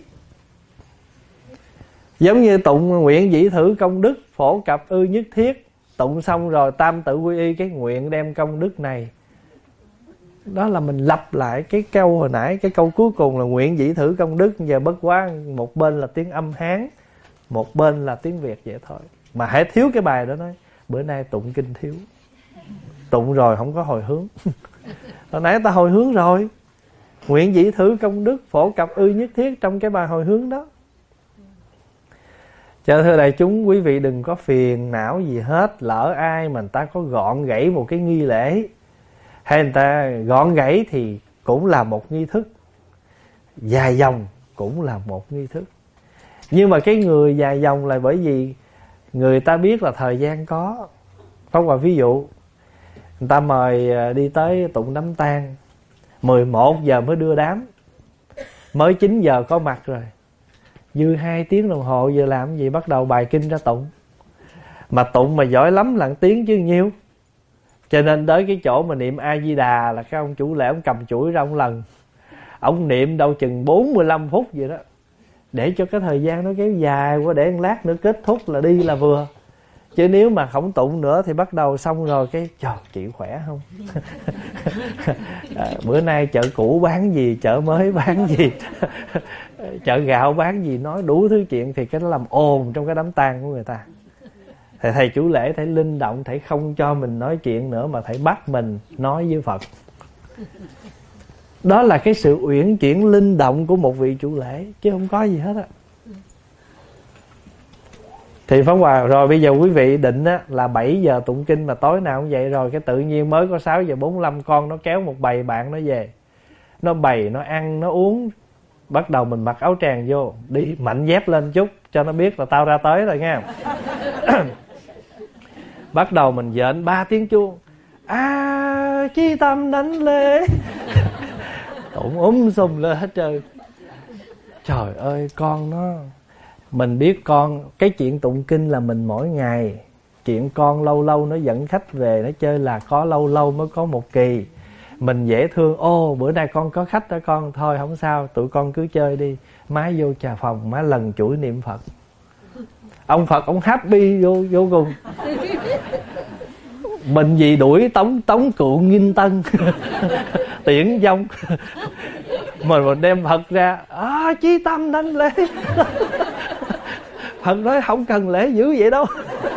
Giống như tụng nguyện dĩ thử công đức phổ cập ư nhất thiết. Tụng xong rồi tam tự quy y cái nguyện đem công đức này. Đó là mình lặp lại cái câu hồi nãy. Cái câu cuối cùng là nguyện dĩ thử công đức. Giờ bất quá một bên là tiếng âm Hán, một bên là tiếng Việt vậy thôi. Mà hãy thiếu cái bài đó nói bữa nay tụng kinh thiếu. Tụng rồi không có hồi hướng. Hồi nãy ta hồi hướng rồi. Nguyện dĩ thử công đức phổ cập ư nhất thiết trong cái bài hồi hướng đó. Cho thưa đại chúng, quý vị đừng có phiền não gì hết. Lỡ ai mà người ta có gọn gãy một cái nghi lễ, hay người ta gọn gãy thì cũng là một nghi thức, dài dòng cũng là một nghi thức. Nhưng mà cái người dài dòng là bởi vì người ta biết là thời gian có. Pháp Hòa ví dụ, người ta mời đi tới tụng đám tang, 11 giờ mới đưa đám, mới 9 giờ có mặt rồi. Dư 2 tiếng đồng hồ giờ làm gì, bắt đầu bài kinh ra tụng. Mà tụng mà giỏi lắm là 1 tiếng chứ nhiêu. Cho nên tới cái chỗ mà niệm A-di-đà là cái ông chủ lễ ông cầm chuỗi ra ông lần. Ông niệm đâu chừng 45 phút vậy đó, để cho cái thời gian nó kéo dài quá, để một lát nữa kết thúc là đi là vừa. Chứ nếu mà không tụng nữa thì bắt đầu xong rồi cái trời chị khỏe không? Bữa nay chợ cũ bán gì, chợ mới bán gì, chợ gạo bán gì, nói đủ thứ chuyện thì cái nó làm ồn trong cái đám tang của người ta. Thì thầy chủ lễ thầy linh động, thầy không cho mình nói chuyện nữa mà thầy bắt mình nói với Phật. Đó là cái sự uyển chuyển linh động của một vị chủ lễ, chứ không có gì hết á. Thì Pháp Hòa rồi bây giờ quý vị định á, là 7 giờ tụng kinh mà tối nào cũng vậy rồi. Cái tự nhiên mới có 6 giờ 45 con nó kéo một bầy bạn nó về. Nó bày, nó ăn, nó uống. Bắt đầu mình mặc áo tràng vô, đi mạnh dép lên chút cho nó biết là tao ra tới rồi nha. Bắt đầu mình dện 3 tiếng chuông. Chi tâm đánh lễ. Tụng sùm lên hết trơn. Trời ơi con nó, mình biết con, cái chuyện tụng kinh là mình mỗi ngày. Chuyện con lâu lâu nó dẫn khách về nó chơi là có lâu lâu mới có một kỳ. Mình dễ thương, ô bữa nay con có khách đó con, thôi không sao, tụi con cứ chơi đi. Má vô trà phòng, má lần chuỗi niệm Phật. Ông Phật ông happy vô cùng. Mình gì đuổi tống cựu Nghinh Tân tiễn vong. Mình đem Phật ra, chí tâm đánh lễ. Phật nói không cần lễ dữ vậy đâu.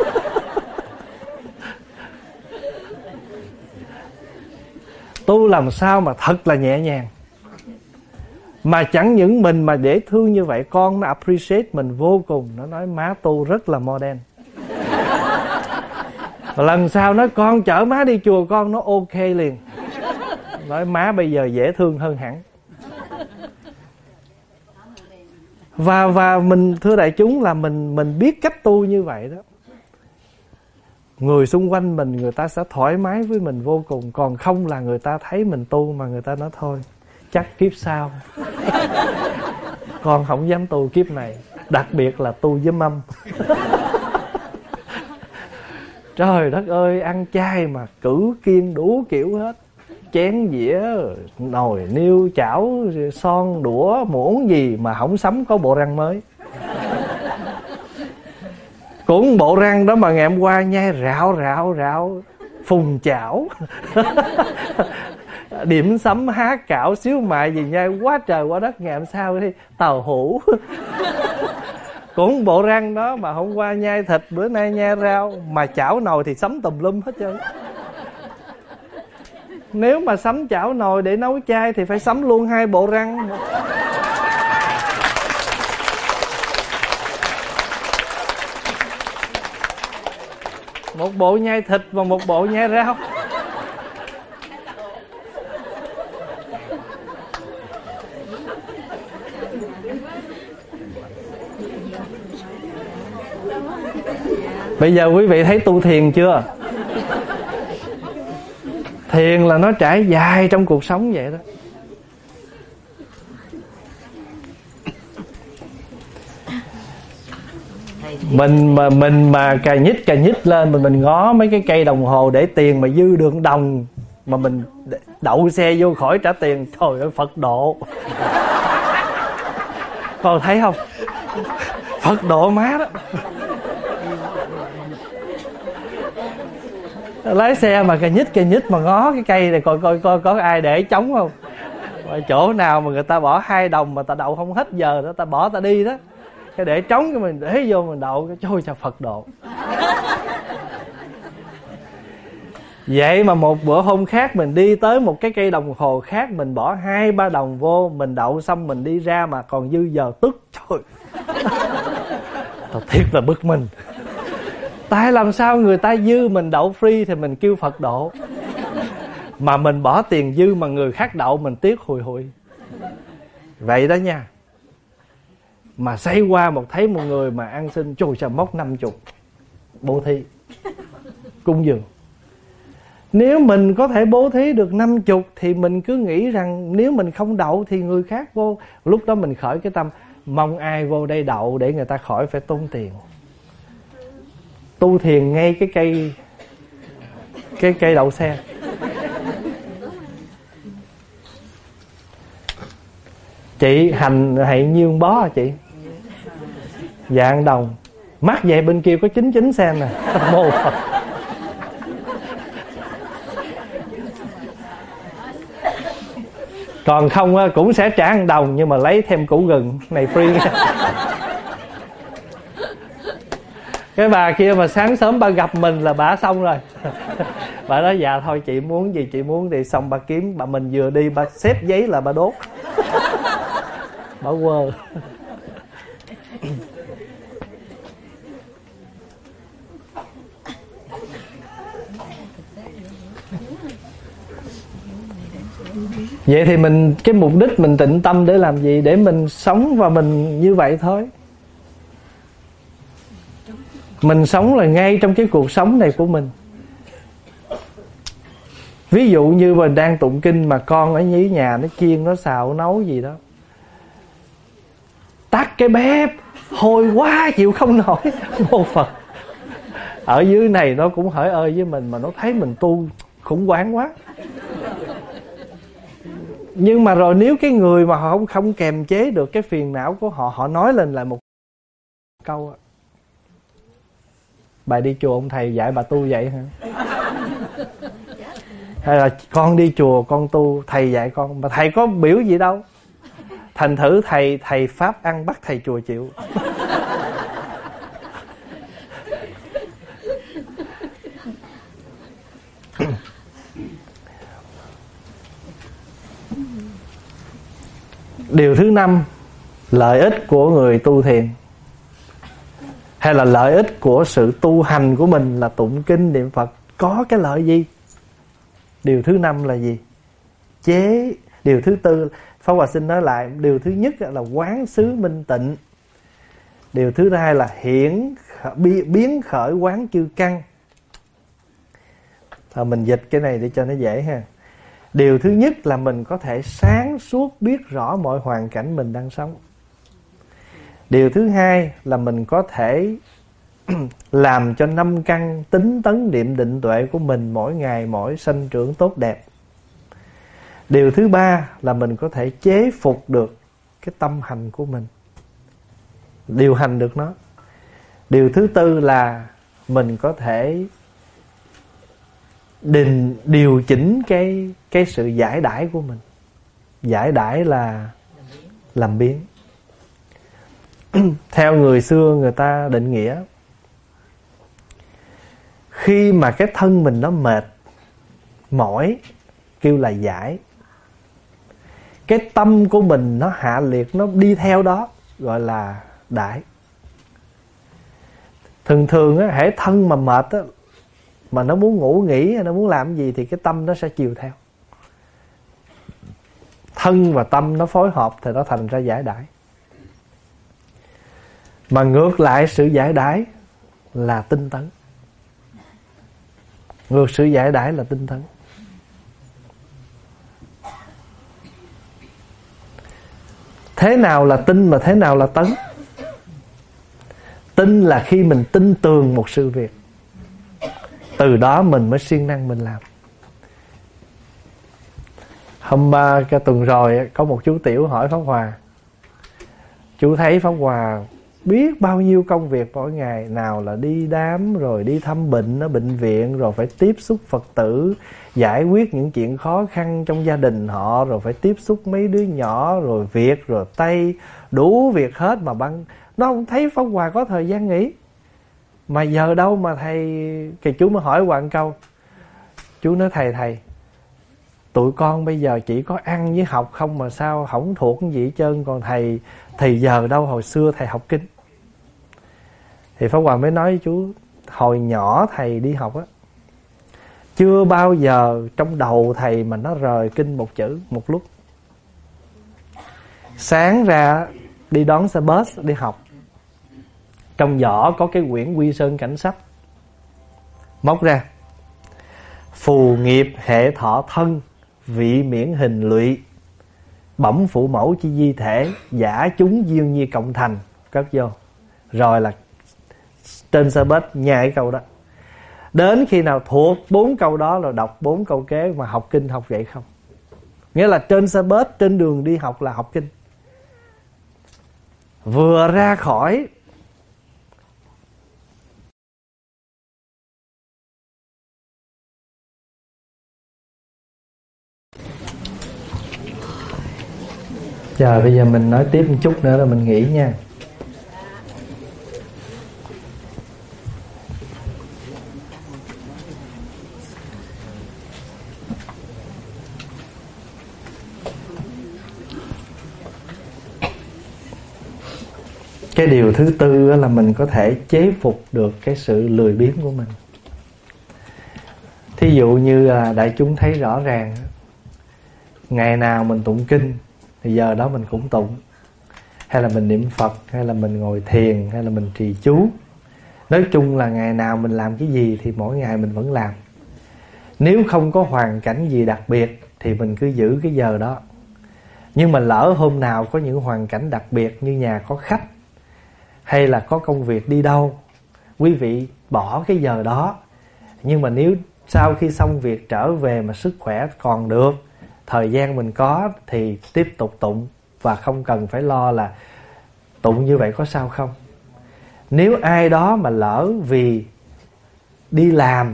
Tu làm sao mà thật là nhẹ nhàng. Mà chẳng những mình mà dễ thương như vậy, con nó appreciate mình vô cùng. Nó nói má tu rất là modern. Lần sau nói con chở má đi chùa con, nó ok liền. Nói má bây giờ dễ thương hơn hẳn. Và mình thưa đại chúng là mình biết cách tu như vậy đó, người xung quanh mình người ta sẽ thoải mái với mình vô cùng. Còn không là người ta thấy mình tu mà người ta nói thôi chắc kiếp sau con không dám tu kiếp này, đặc biệt là tu với mâm. Trời đất ơi, ăn chay mà cử kiêng đủ kiểu hết. Chén dĩa, nồi niêu, chảo, son, đũa, muỗng gì mà không sắm có bộ răng mới. Cũng bộ răng đó mà ngày hôm qua nhai rạo phùng chảo. Điểm sắm há cảo xíu mại gì nhai quá trời quá đất, ngày hôm sau đi tàu hũ. Cũng bộ răng đó mà hôm qua nhai thịt, bữa nay nhai rau, mà chảo nồi thì sắm tùm lum hết trơn. Nếu mà sắm chảo nồi để nấu chay thì phải sắm luôn 2 bộ răng. Một bộ nhai thịt và một bộ nhai rau. Bây giờ quý vị thấy tu thiền chưa? Thiền là nó trải dài trong cuộc sống vậy đó. Mình mà cà nhích lên mà mình ngó mấy cái cây đồng hồ để tiền mà dư được đồng mà mình đậu xe vô khỏi trả tiền, trời ơi Phật độ. Con thấy không? Phật độ má đó. Lái xe mà cà nhích mà ngó cái cây này coi có ai để trống không. Ở chỗ nào mà người ta bỏ 2 đồng mà ta đậu không hết giờ đó, ta bỏ ta đi đó, cái để trống cái mình để vô mình đậu, cái trôi cho Phật độ. Vậy mà một bữa hôm khác mình đi tới một cái cây đồng hồ khác, mình bỏ 2-3 đồng vô, mình đậu xong mình đi ra mà còn dư giờ tức, trời. Thật thiệt là bực mình. Tại làm sao người ta dư mình đậu free thì mình kêu Phật độ, mà mình bỏ tiền dư mà người khác đậu mình tiếc hùi hụi. Vậy đó nha. Mà xây qua thấy một người mà ăn xin, trời sao móc 50 bố thí cúng dường. Nếu mình có thể bố thí được 50 thì mình cứ nghĩ rằng nếu mình không đậu thì người khác vô. Lúc đó mình khởi cái tâm mong ai vô đây đậu để người ta khỏi phải tốn tiền. Tu thiền ngay cái cây đậu xe. Chị hành hãy nhiêu bó hả chị? Dạ đồng. Mắc vậy bên kia có 99 sen nè. Mô Phật. Còn không cũng sẽ trả 1 đồng, nhưng mà lấy thêm củ gừng này free. Cái bà kia mà sáng sớm bà gặp mình là bà xong rồi. Bà nói dạ thôi chị muốn gì chị muốn thì xong, bà kiếm, bà mình vừa đi bà xếp giấy là bà đốt. Bà quơ. Vậy thì mình, cái mục đích mình tịnh tâm để làm gì? Để mình sống và mình như vậy thôi. Mình sống là ngay trong cái cuộc sống này của mình. Ví dụ như mình đang tụng kinh mà con ở dưới nhà nó chiên, nó xào, nó nấu gì đó, tắt cái bếp, hôi quá chịu không nổi. Mô Phật. Ở dưới này nó cũng hỡi ơi với mình, mà nó thấy mình tu khủng hoảng quá. Nhưng mà rồi nếu cái người mà họ không kềm chế được cái phiền não của họ, họ nói lên lại một câu: bà đi chùa ông thầy dạy bà tu vậy hả? Hay là con đi chùa con tu, thầy dạy con, mà thầy có biểu gì đâu. Thành thử thầy pháp ăn bắt thầy chùa chịu. Điều thứ 5, lợi ích của người tu thiền, hay là lợi ích của sự tu hành của mình là tụng kinh niệm Phật, có cái lợi gì? Điều thứ 5 là gì? Điều thứ 4, Pháp Hòa xin nói lại. Điều thứ nhất là quán xứ minh tịnh. Điều thứ 2 là biến khởi quán chư căn. Mình dịch cái này để cho nó dễ ha. Điều thứ nhất là mình có thể sáng suốt biết rõ mọi hoàn cảnh mình đang sống. Điều thứ 2 là mình có thể làm cho 5 căn tính tấn niệm định tuệ của mình mỗi ngày mỗi sanh trưởng tốt đẹp. Điều thứ 3 là mình có thể chế phục được cái tâm hành của mình, điều hành được nó. Điều thứ 4 là mình có thể điều chỉnh cái sự giải đãi của mình. Giải đãi là làm biến. Theo người xưa người ta định nghĩa, khi mà cái thân mình nó mệt mỏi kêu là giải, cái tâm của mình nó hạ liệt, nó đi theo đó gọi là đãi. Thường á, hễ thân mà mệt á, mà nó muốn ngủ nghỉ, nó muốn làm gì thì cái tâm nó sẽ chiều theo. Thân và tâm nó phối hợp thì nó thành ra giải đãi. Mà ngược lại sự giải đãi là tinh tấn. Ngược sự giải đãi là tinh tấn. Thế nào là tin mà thế nào là tấn? Tin là khi mình tin tường một sự việc, từ đó mình mới siêng năng mình làm. Cái tuần rồi có một chú Tiểu hỏi Pháp Hòa, chú thấy Pháp Hòa biết bao nhiêu công việc mỗi ngày, nào là đi đám, rồi đi thăm bệnh ở bệnh viện, rồi phải tiếp xúc Phật tử, giải quyết những chuyện khó khăn trong gia đình họ, rồi phải tiếp xúc mấy đứa nhỏ, rồi việc, rồi Tây, đủ việc hết. Mà nó không thấy Pháp Hòa có thời gian nghỉ. Mà giờ đâu mà thầy. Thì chú mới hỏi Hòa một câu. Chú nói thầy, tụi con bây giờ chỉ có ăn với học không mà sao không thuộc cái gì hết trơn. Còn thầy thì giờ đâu hồi xưa thầy học kinh. Thì Pháp Hòa mới nói với chú, hồi nhỏ thầy đi học á, chưa bao giờ trong đầu thầy mà nó rời kinh một chữ một lúc. Sáng ra đi đón xe bus đi học, trong giỏ có cái quyển Quy Sơn Cảnh Sách, móc ra: phù nghiệp hệ thọ thân, vị miễn hình lụy, bẩm phụ mẫu chi di thể, giả chúng diêu nhi cộng thành, cất vô. Rồi là trên xe bus nhai cái câu đó. Đến khi nào thuộc 4 câu đó là đọc 4 câu kế, mà học kinh học vậy không. Nghĩa là trên xe bus, trên đường đi học là học kinh. Vừa ra khỏi giờ bây giờ mình nói tiếp một chút nữa rồi mình nghỉ nha. Cái điều thứ tư là mình có thể chế phục được cái sự lười biếng của mình. Thí dụ như đại chúng thấy rõ ràng, ngày nào mình tụng kinh thì giờ đó mình cũng tụng, hay là mình niệm Phật, hay là mình ngồi thiền, hay là mình trì chú. Nói chung là ngày nào mình làm cái gì thì mỗi ngày mình vẫn làm. Nếu không có hoàn cảnh gì đặc biệt thì mình cứ giữ cái giờ đó. Nhưng mà lỡ hôm nào có những hoàn cảnh đặc biệt, như nhà có khách, hay là có công việc đi đâu, quý vị bỏ cái giờ đó. Nhưng mà nếu sau khi xong việc trở về mà sức khỏe còn được, thời gian mình có, thì tiếp tục tụng, và không cần phải lo là tụng như vậy có sao không. Nếu ai đó mà lỡ vì đi làm,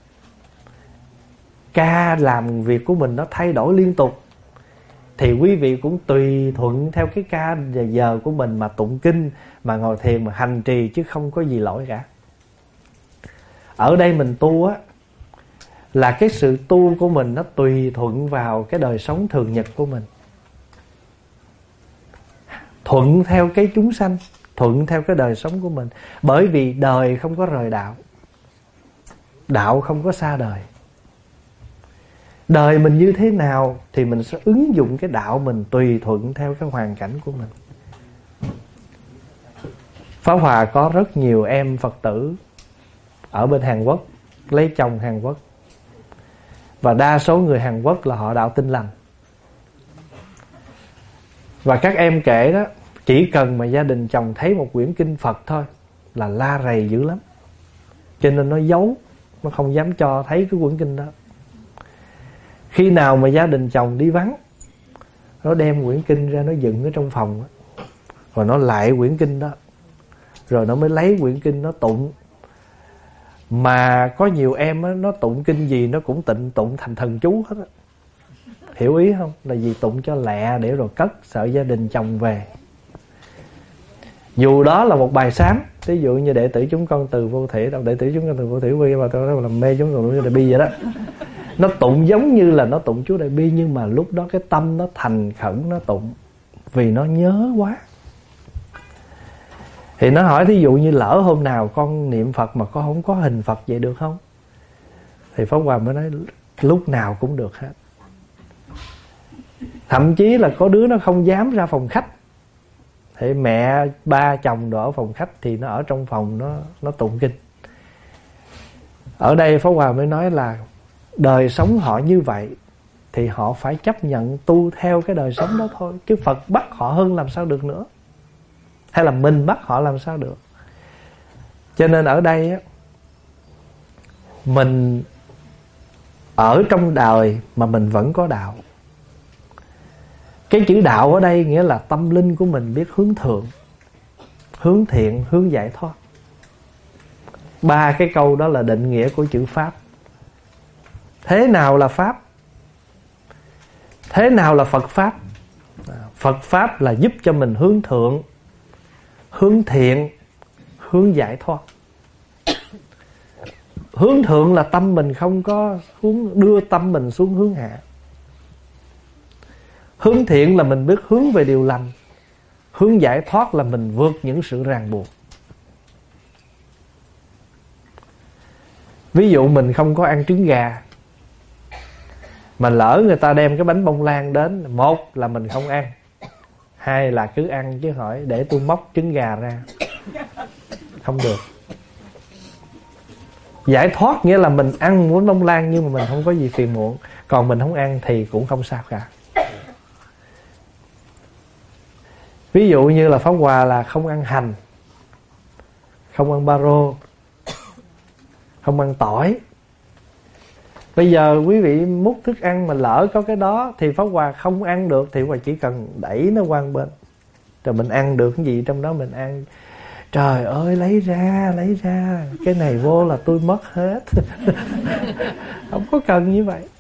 ca làm việc của mình nó thay đổi liên tục, thì quý vị cũng tùy thuận theo cái ca giờ của mình mà tụng kinh, mà ngồi thiền, mà hành trì, chứ không có gì lỗi cả. Ở đây mình tu á, là cái sự tu của mình nó tùy thuận vào cái đời sống thường nhật của mình, thuận theo cái chúng sanh, thuận theo cái đời sống của mình. Bởi vì đời không có rời đạo, đạo không có xa đời. Đời mình như thế nào thì mình sẽ ứng dụng cái đạo mình tùy thuận theo cái hoàn cảnh của mình. Pháp Hòa có rất nhiều em Phật tử ở bên Hàn Quốc, lấy chồng Hàn Quốc, và đa số người Hàn Quốc là họ đạo Tin Lành. Và các em kể đó, chỉ cần mà gia đình chồng thấy một quyển kinh Phật thôi là la rầy dữ lắm, cho nên nó giấu, nó không dám cho thấy cái quyển kinh đó. Khi nào mà gia đình chồng đi vắng, nó đem quyển kinh ra, nó dựng ở trong phòng đó, rồi nó lại quyển kinh đó, rồi nó mới lấy quyển kinh nó tụng. Mà có nhiều em á, nó tụng kinh gì nó cũng tụng thành thần chú hết á. Hiểu ý không? Là vì tụng cho lẹ để rồi cất, sợ gia đình chồng về. Dù đó là một bài sám, ví dụ như đệ tử chúng con từ vô thể, đệ tử chúng con từ vô thể quy, mà tôi nói là mê chúng con tụng Đại Bi vậy đó. Nó tụng giống như là nó tụng chú Đại Bi, nhưng mà lúc đó cái tâm nó thành khẩn nó tụng, vì nó nhớ quá. Thì nó hỏi thí dụ như lỡ hôm nào con niệm Phật mà con không có hình Phật vậy được không? Thì Pháp Hòa mới nói lúc nào cũng được hết. Thậm chí là có đứa nó không dám ra phòng khách, thì mẹ ba chồng đồ ở phòng khách thì nó ở trong phòng nó tụng kinh. Ở đây Pháp Hòa mới nói là đời sống họ như vậy thì họ phải chấp nhận tu theo cái đời sống đó thôi. Chứ Phật bắt họ hơn làm sao được nữa, hay là mình bắt họ làm sao được. Cho nên ở đây á, mình ở trong đời mà mình vẫn có đạo. Cái chữ đạo ở đây nghĩa là tâm linh của mình biết hướng thượng, hướng thiện, hướng giải thoát. 3 cái câu đó là định nghĩa của chữ Pháp. Thế nào là Pháp? Thế nào là Phật Pháp? Phật Pháp là giúp cho mình hướng thượng, hướng thiện, hướng giải thoát. Hướng thượng là tâm mình không có đưa tâm mình xuống hướng hạ. Hướng thiện là mình biết hướng về điều lành. Hướng giải thoát là mình vượt những sự ràng buộc. Ví dụ mình không có ăn trứng gà, mà lỡ người ta đem cái bánh bông lan đến, một là mình không ăn, hai là cứ ăn chứ hỏi để tôi móc trứng gà ra, không được. Giải thoát nghĩa là mình ăn bánh bông lan nhưng mà mình không có gì phiền muộn, còn mình không ăn thì cũng không sao cả. Ví dụ như là Pháp Hòa là không ăn hành, không ăn baro, không ăn tỏi. Bây giờ quý vị múc thức ăn mà lỡ có cái đó thì Pháp Hòa không ăn được, thì Pháp Hòa chỉ cần đẩy nó qua bên, rồi mình ăn được cái gì trong đó mình ăn. Trời ơi, lấy ra, cái này vô là tôi mất hết. Không có cần như vậy.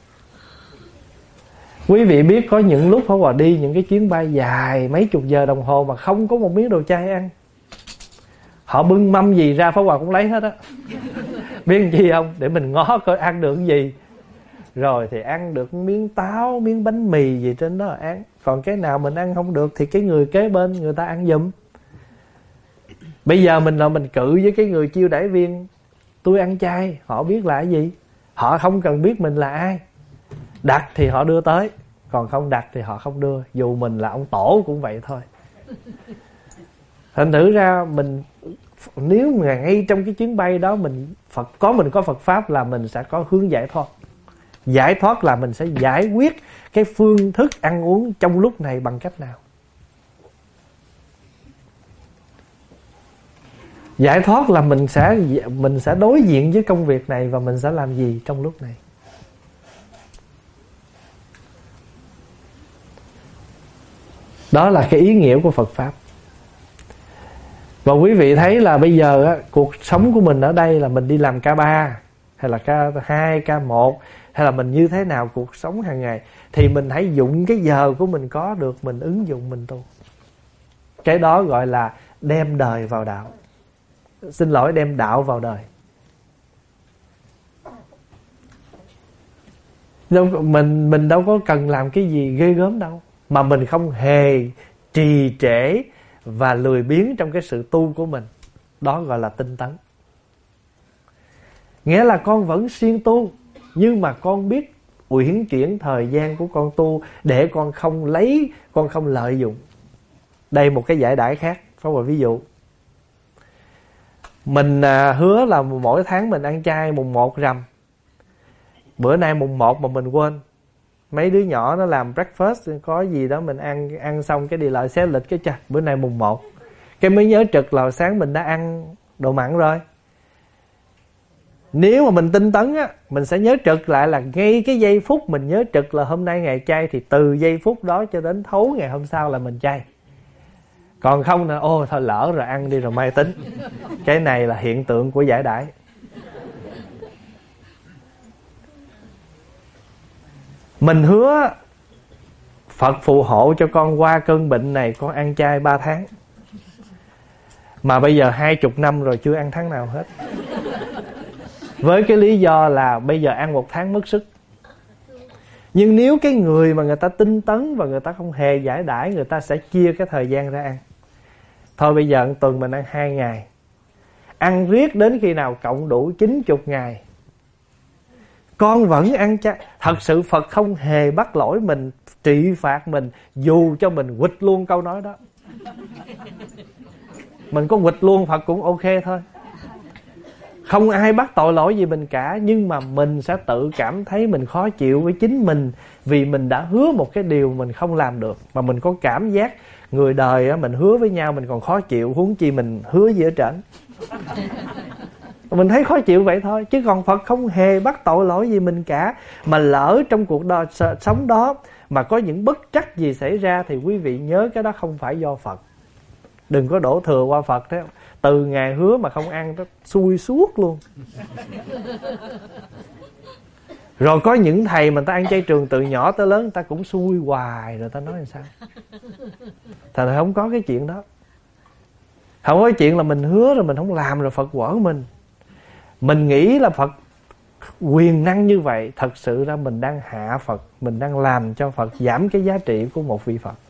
Quý vị biết có những lúc Pháp Hòa đi những cái chuyến bay dài mấy chục giờ đồng hồ mà không có một miếng đồ chay ăn. Họ bưng mâm gì ra Pháp Hòa cũng lấy hết á. Biết chi không? Để mình ngó coi ăn được cái gì. Rồi thì ăn được miếng táo, miếng bánh mì gì trên đó là ăn. Còn cái nào mình ăn không được thì cái người kế bên người ta ăn giùm. Bây giờ mình cự với cái người chiêu đãi viên, tôi ăn chay, họ biết là cái gì. Họ không cần biết mình là ai. Đặt thì họ đưa tới, còn không đặt thì họ không đưa. Dù mình là ông tổ cũng vậy thôi. Thành thử ra mình, nếu mà ngay trong cái chuyến bay đó mình có Phật Pháp là mình sẽ có hướng giải thoát. Giải thoát là mình sẽ giải quyết cái phương thức ăn uống trong lúc này bằng cách nào. Giải thoát là mình sẽ đối diện với công việc này và mình sẽ làm gì trong lúc này. Đó là cái ý nghĩa của Phật Pháp. Và quý vị thấy là bây giờ á, cuộc sống của mình ở đây là mình đi làm ca 3 hay là ca 2, ca 1, hay là mình như thế nào cuộc sống hàng ngày, thì mình hãy dụng cái giờ của mình có được, mình ứng dụng mình tu. Cái đó gọi là đem đời vào đạo. Xin lỗi, đem đạo vào đời. Mình đâu có cần làm cái gì ghê gớm đâu, mà mình không hề trì trễ và lười biếng trong cái sự tu của mình. Đó gọi là tinh tấn. Nghĩa là con vẫn siêng tu, nhưng mà con biết uyển chuyển thời gian của con tu để con không lợi dụng. Đây một cái giải đãi khác. Có một ví dụ. Mình hứa là mỗi tháng mình ăn chay mùng 1 rằm. Bữa nay mùng 1 mà mình quên. Mấy đứa nhỏ nó làm breakfast, có gì đó mình ăn xong cái đi lại xé lịch cái chà, bữa nay mùng 1. Cái mới nhớ trực là sáng mình đã ăn đồ mặn rồi. Nếu mà mình tinh tấn á, mình sẽ nhớ trực lại là ngay cái giây phút mình nhớ trực là hôm nay ngày chay, thì từ giây phút đó cho đến thấu ngày hôm sau là mình chay. Còn không là thôi lỡ rồi ăn đi rồi mai tính. Cái này là hiện tượng của giải đãi. Mình hứa Phật phù hộ cho con qua cơn bệnh này, con ăn chay 3 tháng. Mà bây giờ 20 năm rồi chưa ăn tháng nào hết. Với cái lý do là bây giờ ăn 1 tháng mất sức. Nhưng nếu cái người mà người ta tinh tấn và người ta không hề giải đãi, người ta sẽ chia cái thời gian ra ăn. Thôi bây giờ tuần mình ăn 2 ngày, ăn riết đến khi nào cộng đủ 90 ngày con vẫn ăn chay. Thật sự Phật không hề bắt lỗi mình, trị phạt mình, dù cho mình quỵt luôn câu nói đó. Mình có quỵt luôn Phật cũng ok thôi. Không ai bắt tội lỗi gì mình cả, nhưng mà mình sẽ tự cảm thấy mình khó chịu với chính mình, vì mình đã hứa một cái điều mình không làm được. Mà mình có cảm giác người đời á, mình hứa với nhau mình còn khó chịu, huống chi mình hứa gì ở trển. Mình thấy khó chịu vậy thôi, chứ còn Phật không hề bắt tội lỗi gì mình cả. Mà lỡ trong cuộc đời sống đó mà có những bất trắc gì xảy ra, thì quý vị nhớ cái đó không phải do Phật. Đừng có đổ thừa qua Phật thế. Từ ngày hứa mà không ăn đó xui suốt luôn. Rồi có những thầy mà ta ăn chay trường từ nhỏ tới lớn, người ta cũng xui hoài, rồi ta nói làm sao? Thật ra không có cái chuyện đó. Không có chuyện là mình hứa rồi mình không làm rồi Phật quở mình. Mình nghĩ là Phật quyền năng như vậy, thật sự ra mình đang hạ Phật, mình đang làm cho Phật giảm cái giá trị của một vị Phật.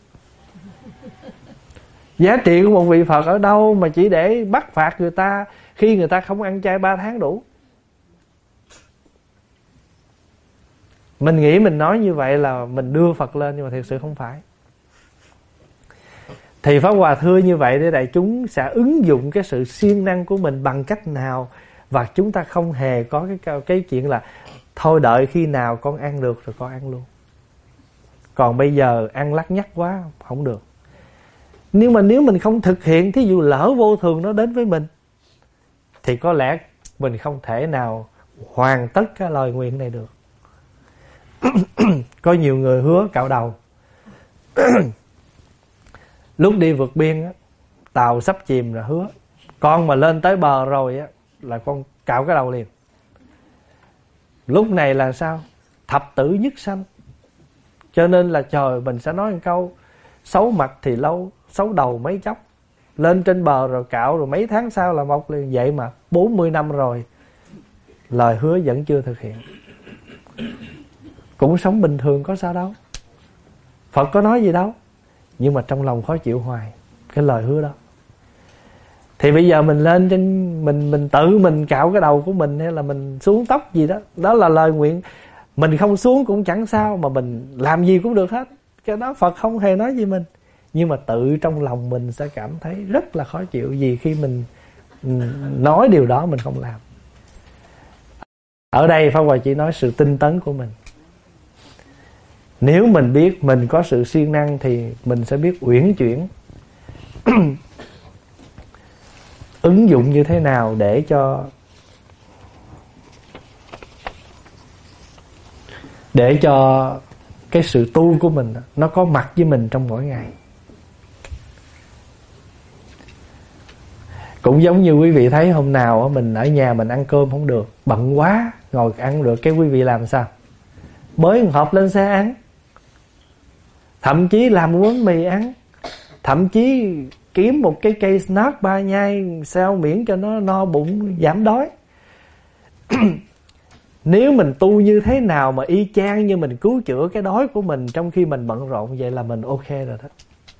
Giá trị của một vị Phật ở đâu mà chỉ để bắt phạt người ta khi người ta không ăn chay 3 tháng đủ. Mình nghĩ mình nói như vậy là mình đưa Phật lên, nhưng mà thực sự không phải. Thì Pháp Hòa thưa như vậy để đại chúng sẽ ứng dụng cái sự siêng năng của mình bằng cách nào. Và chúng ta không hề có cái chuyện là thôi đợi khi nào con ăn được rồi con ăn luôn. Còn bây giờ ăn lắt nhắt quá không được. Nhưng mà nếu mình không thực hiện, thí dụ lỡ vô thường nó đến với mình, thì có lẽ mình không thể nào hoàn tất cái lời nguyện này được. Có nhiều người hứa cạo đầu. Lúc đi vượt biên á, tàu sắp chìm là hứa con mà lên tới bờ rồi á là con cạo cái đầu liền. Lúc này là sao? Thập tử nhất sanh. Cho nên là trời, mình sẽ nói một câu: xấu mặt thì lâu, xấu đầu mấy chốc. Lên trên bờ rồi cạo, rồi mấy tháng sau là mọc liền. Vậy mà 40 năm rồi, lời hứa vẫn chưa thực hiện. Cũng sống bình thường có sao đâu, Phật có nói gì đâu, nhưng mà trong lòng khó chịu hoài cái lời hứa đó. Thì bây giờ mình lên trên mình tự mình cạo cái đầu của mình, hay là mình xuống tóc gì đó, đó là lời nguyện. Mình không xuống cũng chẳng sao, mà mình làm gì cũng được hết. Cái đó Phật không hề nói gì mình. Nhưng mà tự trong lòng mình sẽ cảm thấy rất là khó chịu, vì khi mình nói điều đó mình không làm. Ở đây Pháp Hòa chỉ nói sự tinh tấn của mình. Nếu mình biết mình có sự siêng năng thì mình sẽ biết uyển chuyển ứng dụng như thế nào để cho cái sự tu của mình nó có mặt với mình trong mỗi ngày. Cũng giống như quý vị thấy hôm nào mình ở nhà mình ăn cơm không được, bận quá ngồi ăn không được, cái quý vị làm sao? Bới một hộp lên xe ăn, thậm chí làm một bánh mì ăn, thậm chí kiếm một cái cây snack 3 nhai sao miễn cho nó no bụng giảm đói. Nếu mình tu như thế nào mà y chang như mình cứu chữa cái đói của mình trong khi mình bận rộn, vậy là mình ok rồi đó.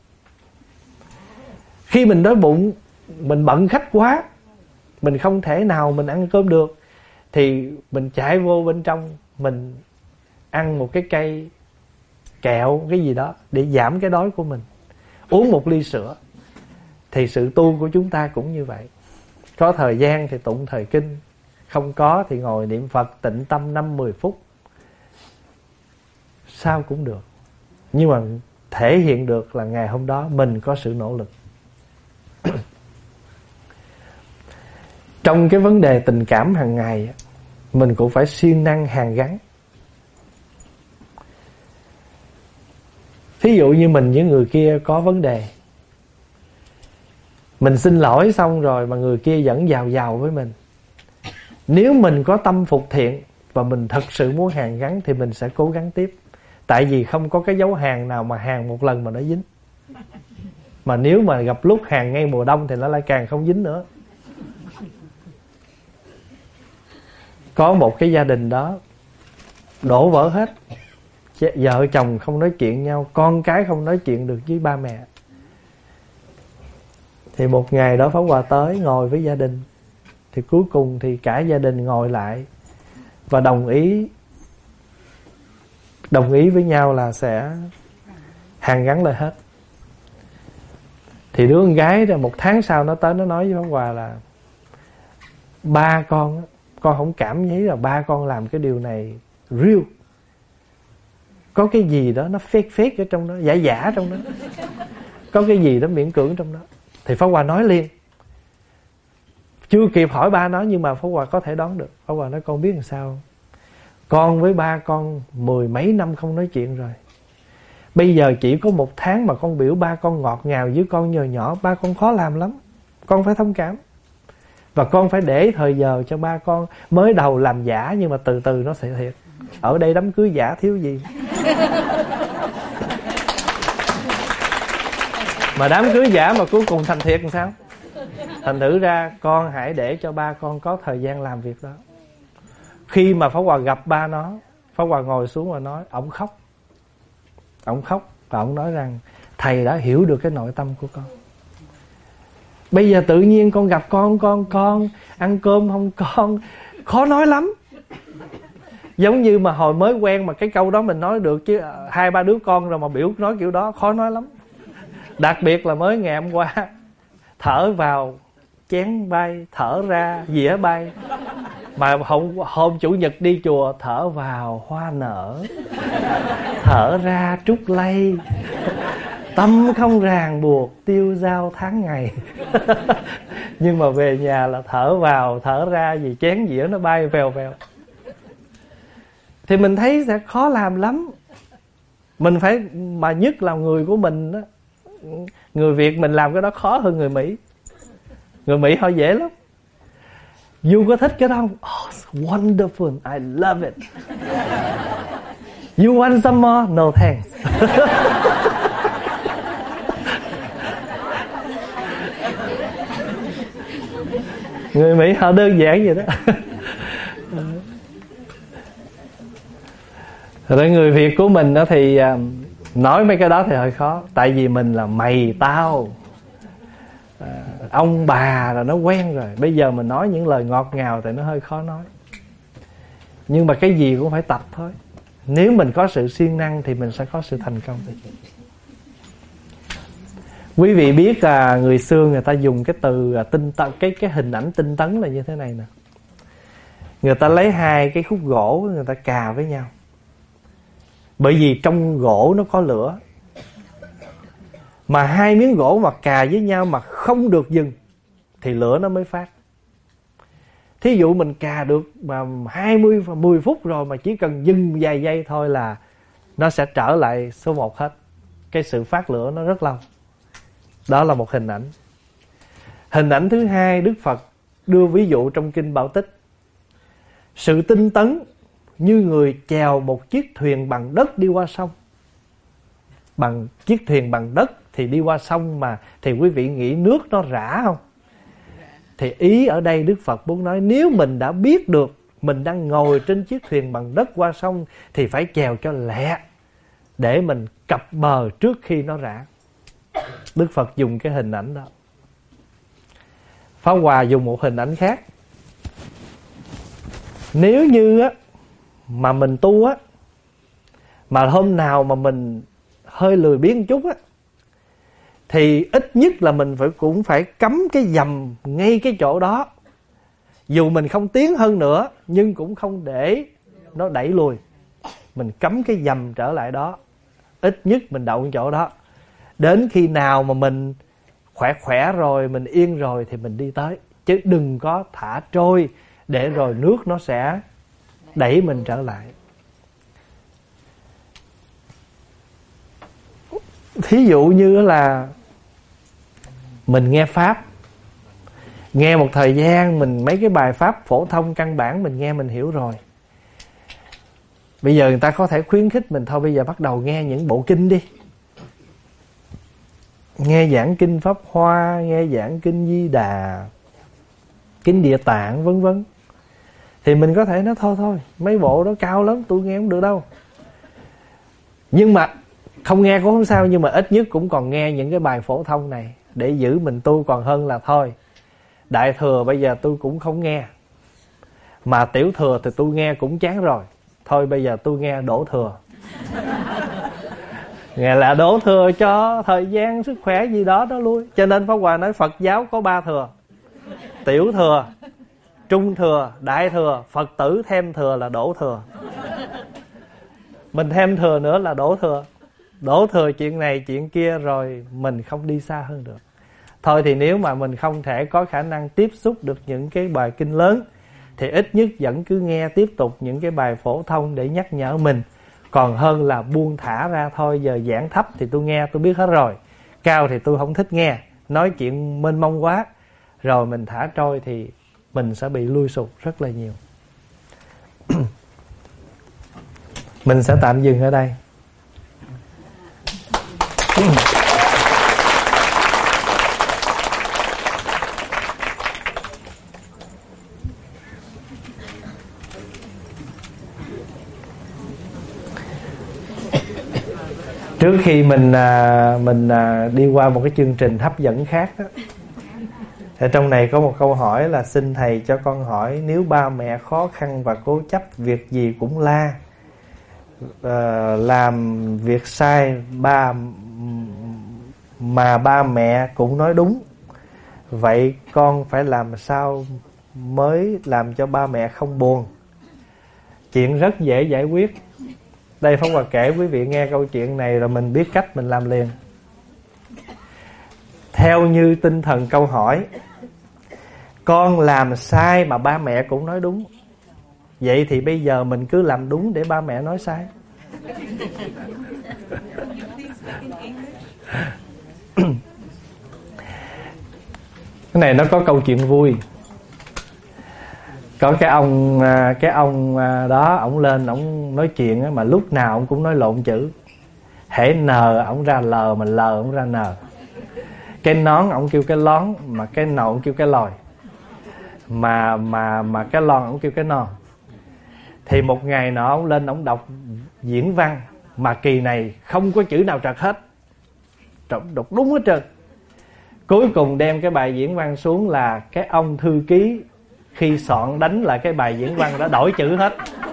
Khi mình đói bụng, mình bận khách quá, mình không thể nào mình ăn cơm được, thì mình chạy vô bên trong, mình ăn một cái cây kẹo cái gì đó để giảm cái đói của mình, uống một ly sữa. Thì sự tu của chúng ta cũng như vậy. Có thời gian thì tụng thời kinh, không có thì ngồi niệm Phật tịnh tâm 5-10 phút, sao cũng được. Nhưng mà thể hiện được là ngày hôm đó mình có sự nỗ lực. Trong cái vấn đề tình cảm hàng ngày, mình cũng phải siêng năng hàn gắn. Thí dụ như mình với người kia có vấn đề, mình xin lỗi xong rồi mà người kia vẫn giàu với mình. Nếu mình có tâm phục thiện và mình thật sự muốn hàn gắn thì mình sẽ cố gắng tiếp. Tại vì không có cái dấu hàn nào mà hàn một lần mà nó dính. Mà nếu mà gặp lúc hàn ngay mùa đông thì nó lại càng không dính nữa. Có một cái gia đình đó đổ vỡ hết. Vợ chồng không nói chuyện nhau, con cái không nói chuyện được với ba mẹ. Thì một ngày đó Pháp Hòa tới ngồi với gia đình. Thì cuối cùng thì cả gia đình ngồi lại và đồng ý với nhau là sẽ hàn gắn lại hết. Thì đứa con gái ra 1 tháng sau nó tới nó nói với Pháp Hòa là ba con không cảm thấy là ba con làm cái điều này real. Có cái gì đó nó fake ở trong đó, giả trong đó. Có cái gì đó miễn cưỡng trong đó. Thì Pháp Hòa nói liền. Chưa kịp hỏi ba nó, nhưng mà Pháp Hòa có thể đoán được. Pháp Hòa nói con biết làm sao không? Con với ba con 10 mấy năm không nói chuyện rồi. Bây giờ chỉ có 1 tháng mà con biểu ba con ngọt ngào với con nhờ nhỏ, ba con khó làm lắm. Con phải thông cảm. Và con phải để thời giờ cho ba con. Mới đầu làm giả nhưng mà từ từ nó sẽ thiệt. Ở đây đám cưới giả thiếu gì. Mà đám cưới giả mà cuối cùng thành thiệt làm sao? Thành thử ra con hãy để cho ba con có thời gian làm việc đó. Khi mà Pháp Hòa gặp ba nó, Pháp Hòa ngồi xuống và nói, ổng khóc. Ổng khóc và ổng nói rằng thầy đã hiểu được cái nội tâm của con. Bây giờ tự nhiên con gặp con ăn cơm không con, khó nói lắm. Giống như mà hồi mới quen mà cái câu đó mình nói được, chứ 2-3 đứa con rồi mà biểu nói kiểu đó khó nói lắm. Đặc biệt là mới ngày hôm qua, thở vào chén bay, thở ra dĩa bay. Mà hôm Chủ nhật đi chùa, thở vào hoa nở, thở ra trúc lây, tâm không ràng buộc, tiêu dao tháng ngày. Nhưng mà về nhà là thở vào thở ra, vì chén dĩa nó bay vèo vèo. Thì mình thấy sẽ khó làm lắm. Mình phải, mà nhất là người của mình đó, người Việt mình làm cái đó khó hơn người Mỹ. Người Mỹ họ dễ lắm. You có thích cái đó không? Oh, it's wonderful, I love it. You want some more? No thanks. Người Mỹ họ đơn giản vậy đó. Rồi người Việt của mình đó thì nói mấy cái đó thì hơi khó. Tại vì mình là mày tao, ông bà là nó quen rồi. Bây giờ mình nói những lời ngọt ngào thì nó hơi khó nói. Nhưng mà cái gì cũng phải tập thôi. Nếu mình có sự siêng năng thì mình sẽ có sự thành công. Quý vị biết người xưa người ta dùng cái từ tinh tấn, cái hình ảnh tinh tấn là như thế này nè. Người ta lấy 2 cái khúc gỗ, người ta cà với nhau. Bởi vì trong gỗ nó có lửa. Mà 2 miếng gỗ mà cà với nhau mà không được dừng thì lửa nó mới phát. Thí dụ mình cà được mà 10 phút rồi mà chỉ cần dừng vài giây thôi là nó sẽ trở lại số 1 hết. Cái sự phát lửa nó rất lâu. Đó là một hình ảnh. Hình ảnh thứ hai, Đức Phật đưa ví dụ trong Kinh Bảo Tích. Sự tinh tấn như người chèo một chiếc thuyền bằng đất đi qua sông. Bằng chiếc thuyền bằng đất thì đi qua sông mà, thì quý vị nghĩ nước nó rã không? Thì ý ở đây Đức Phật muốn nói, nếu mình đã biết được mình đang ngồi trên chiếc thuyền bằng đất qua sông thì phải chèo cho lẹ để mình cập bờ trước khi nó rã. Đức Phật dùng cái hình ảnh đó. Pháp Hòa dùng một hình ảnh khác. Nếu như á mà mình tu á, mà hôm nào mà mình hơi lười biếng một chút á, thì ít nhất là mình cũng phải cắm cái dầm ngay cái chỗ đó. Dù mình không tiến hơn nữa, nhưng cũng không để nó đẩy lùi. Mình cắm cái dầm trở lại đó. Ít nhất mình đậu cái chỗ đó. Đến khi nào mà mình khỏe rồi, mình yên rồi thì mình đi tới. Chứ đừng có thả trôi, để rồi nước nó sẽ đẩy mình trở lại. Thí dụ như là mình nghe Pháp, nghe một thời gian, mình mấy cái bài Pháp phổ thông căn bản mình nghe mình hiểu rồi. Bây giờ người ta có thể khuyến khích mình, thôi bây giờ bắt đầu nghe những bộ kinh đi. Nghe giảng kinh Pháp Hoa, nghe giảng kinh Di Đà, kinh Địa Tạng vân vân. Thì mình có thể nói thôi, mấy bộ đó cao lắm, tôi nghe không được đâu. Nhưng mà không nghe cũng không sao, nhưng mà ít nhất cũng còn nghe những cái bài phổ thông này để giữ mình tu, còn hơn là thôi Đại Thừa bây giờ tôi cũng không nghe, mà Tiểu Thừa thì tôi nghe cũng chán rồi, thôi bây giờ tôi nghe Đổ Thừa. Nghe là Đổ Thừa cho thời gian sức khỏe gì đó đó lui. Cho nên Pháp Hòa nói Phật giáo có 3 thừa: Tiểu Thừa, trung thừa, đại thừa. Phật tử thêm thừa là đổ thừa. Mình thêm thừa nữa là đổ thừa. Đổ thừa chuyện này chuyện kia rồi mình không đi xa hơn được. Thôi thì nếu mà mình không thể có khả năng tiếp xúc được những cái bài kinh lớn thì ít nhất vẫn cứ nghe tiếp tục những cái bài phổ thông để nhắc nhở mình. Còn hơn là buông thả ra thôi. Giờ giảng thấp thì tôi nghe tôi biết hết rồi, cao thì tôi không thích nghe, nói chuyện mênh mông quá, rồi mình thả trôi thì mình sẽ bị lui sụt rất là nhiều. Mình sẽ tạm dừng ở đây. Trước khi mình đi qua một cái chương trình hấp dẫn khác đó, thì trong này có một câu hỏi là xin thầy cho con hỏi, nếu ba mẹ khó khăn và cố chấp việc gì cũng la, làm việc sai mà ba mẹ cũng nói đúng, vậy con phải làm sao mới làm cho ba mẹ không buồn? Chuyện rất dễ giải quyết. Đây Pháp Hòa kể quý vị nghe câu chuyện này rồi mình biết cách mình làm liền. Theo như tinh thần câu hỏi, con làm sai mà ba mẹ cũng nói đúng, vậy thì bây giờ mình cứ làm đúng để ba mẹ nói sai. Cái này nó có câu chuyện vui. Có cái ông đó, ổng lên ổng nói chuyện á, mà lúc nào ổng cũng nói lộn chữ. Hễ n ổng ra l, mà l ổng ra n. Cái nón ổng kêu cái lón, mà cái nọ ổng kêu cái lòi, mà cái lon ổng kêu cái non. Thì một ngày nọ ổng lên ổng đọc diễn văn, mà kỳ này không có chữ nào trật hết, đọc đúng hết trơn. Cuối cùng đem cái bài diễn văn xuống là cái ông thư ký khi soạn đánh lại cái bài diễn văn đã đổi chữ hết.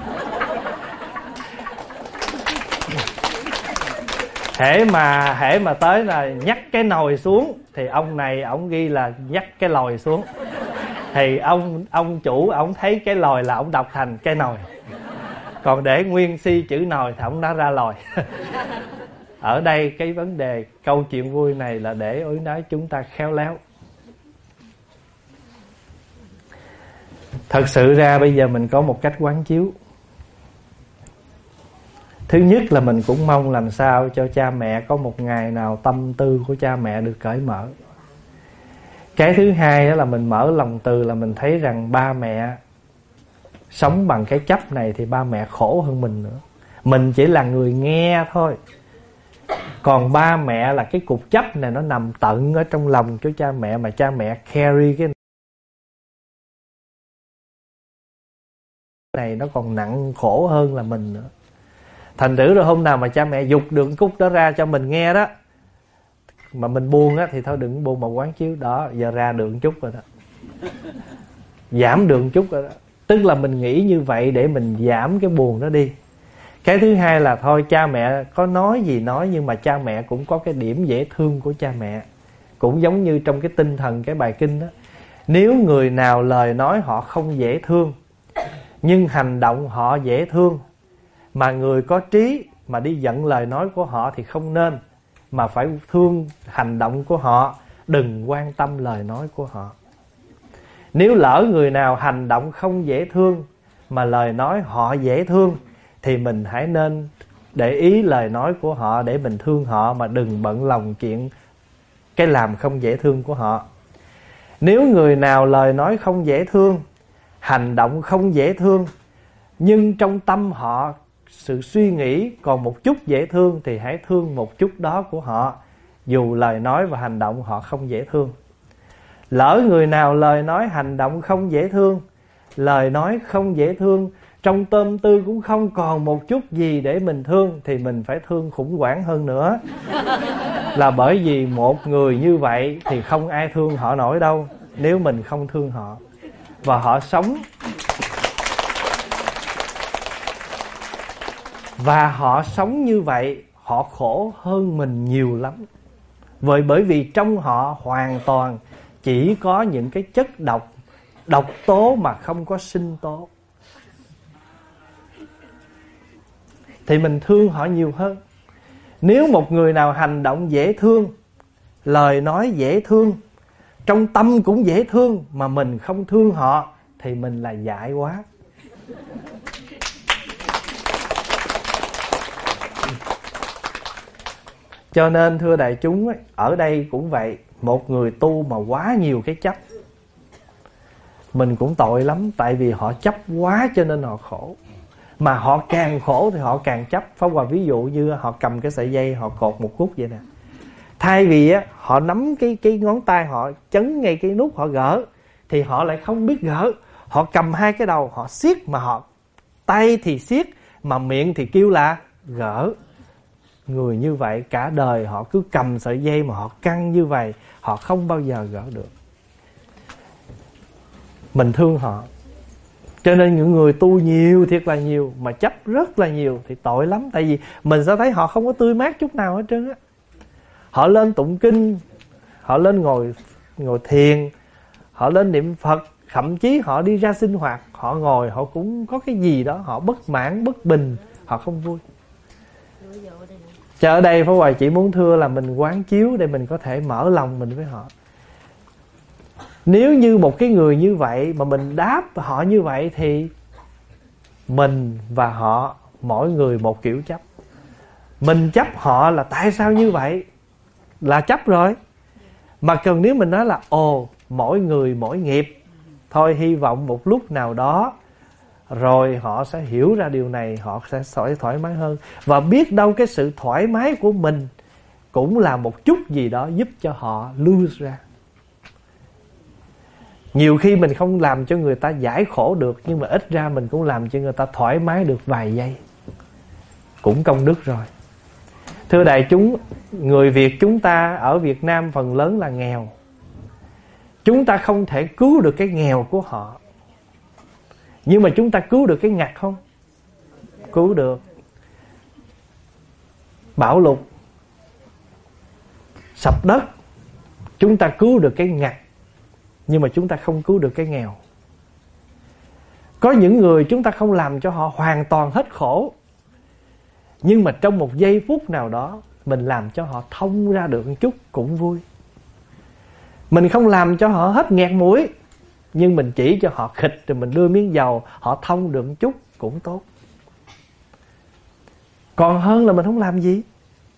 Hễ mà tới là nhắc cái nồi xuống thì ông này ổng ghi là nhắc cái lòi xuống. Thì ông chủ ổng thấy cái lòi là ổng đọc thành cái nồi, còn để nguyên si chữ nồi thì ổng đã ra lòi. Ở đây cái vấn đề câu chuyện vui này là để nói chúng ta khéo léo. Thật sự ra bây giờ mình có một cách quán chiếu. Thứ nhất là mình cũng mong làm sao cho cha mẹ có một ngày nào tâm tư của cha mẹ được cởi mở. Cái thứ hai đó là mình mở lòng từ, là mình thấy rằng ba mẹ sống bằng cái chấp này thì ba mẹ khổ hơn mình nữa. Mình chỉ là người nghe thôi, còn ba mẹ là cái cục chấp này nó nằm tận ở trong lòng của cha mẹ, mà cha mẹ carry cái này nó còn nặng khổ hơn là mình nữa. Thành thử rồi hôm nào mà cha mẹ giục được cúc đó ra cho mình nghe đó, mà mình buồn á thì thôi đừng buồn mà quán chiếu. Đó, giờ ra được chút rồi đó, giảm được chút rồi đó. Tức là mình nghĩ như vậy để mình giảm cái buồn đó đi. Cái thứ hai là thôi cha mẹ có nói gì nói, nhưng mà cha mẹ cũng có cái điểm dễ thương của cha mẹ. Cũng giống như trong cái tinh thần cái bài kinh đó, nếu người nào lời nói họ không dễ thương nhưng hành động họ dễ thương, mà người có trí mà đi giận lời nói của họ thì không nên, mà phải thương hành động của họ, đừng quan tâm lời nói của họ. Nếu lỡ người nào hành động không dễ thương mà lời nói họ dễ thương thì mình hãy nên để ý lời nói của họ để mình thương họ, mà đừng bận lòng chuyện cái làm không dễ thương của họ. Nếu người nào lời nói không dễ thương, hành động không dễ thương, nhưng trong tâm họ sự suy nghĩ còn một chút dễ thương thì hãy thương một chút đó của họ, dù lời nói và hành động họ không dễ thương. Lỡ người nào lời nói hành động không dễ thương, lời nói không dễ thương, trong tâm tư cũng không còn một chút gì để mình thương, thì mình phải thương khủng hoảng hơn nữa. Là bởi vì một người như vậy thì không ai thương họ nổi đâu, nếu mình không thương họ. Và họ sống, và họ sống như vậy, họ khổ hơn mình nhiều lắm. Bởi vì trong họ hoàn toàn chỉ có những cái chất độc, độc tố mà không có sinh tố, thì mình thương họ nhiều hơn. Nếu một người nào hành động dễ thương, lời nói dễ thương, trong tâm cũng dễ thương, mà mình không thương họ, thì mình là dại quá. Cho nên thưa đại chúng, ở đây cũng vậy. Một người tu mà quá nhiều cái chấp, mình cũng tội lắm. Tại vì họ chấp quá cho nên họ khổ. Mà họ càng khổ thì họ càng chấp. Pháp Hòa ví dụ như họ cầm cái sợi dây, họ cột một khúc vậy nè. Thay vì họ nắm cái ngón tay, họ chấn ngay cái nút họ gỡ, thì họ lại không biết gỡ. Họ cầm hai cái đầu, họ siết, mà họ tay thì siết, mà miệng thì kêu là gỡ. Người như vậy cả đời họ cứ cầm sợi dây mà họ căng như vậy, họ không bao giờ gỡ được. Mình thương họ. Cho nên những người tu nhiều, thiệt là nhiều, mà chấp rất là nhiều thì tội lắm. Tại vì mình sẽ thấy họ không có tươi mát chút nào hết trơn á. Họ lên tụng kinh, họ lên ngồi thiền, họ lên niệm Phật, thậm chí họ đi ra sinh hoạt, họ ngồi họ cũng có cái gì đó, họ bất mãn, bất bình, họ không vui. Cho ở đây Pháp Hòa chỉ muốn thưa là mình quán chiếu để mình có thể mở lòng mình với họ. Nếu như một cái người như vậy mà mình đáp họ như vậy, thì mình và họ mỗi người một kiểu chấp. Mình chấp họ là tại sao như vậy, là chấp rồi. Mà cần nếu mình nói là mỗi người mỗi nghiệp, thôi hy vọng một lúc nào đó rồi họ sẽ hiểu ra điều này, họ sẽ thoải mái hơn. Và biết đâu cái sự thoải mái của mình cũng là một chút gì đó giúp cho họ lui ra. Nhiều khi mình không làm cho người ta giải khổ được, nhưng mà ít ra mình cũng làm cho người ta thoải mái được vài giây, cũng công đức rồi. Thưa đại chúng, người Việt chúng ta ở Việt Nam phần lớn là nghèo. Chúng ta không thể cứu được cái nghèo của họ, nhưng mà chúng ta cứu được cái ngặt không? Cứu được. Bão lụt, sập đất, chúng ta cứu được cái ngặt, nhưng mà chúng ta không cứu được cái nghèo. Có những người chúng ta không làm cho họ hoàn toàn hết khổ, nhưng mà trong một giây phút nào đó mình làm cho họ thông ra được một chút cũng vui. Mình không làm cho họ hết nghẹt mũi, nhưng mình chỉ cho họ khịch rồi mình đưa miếng dầu, họ thông được một chút cũng tốt. Còn hơn là mình không làm gì.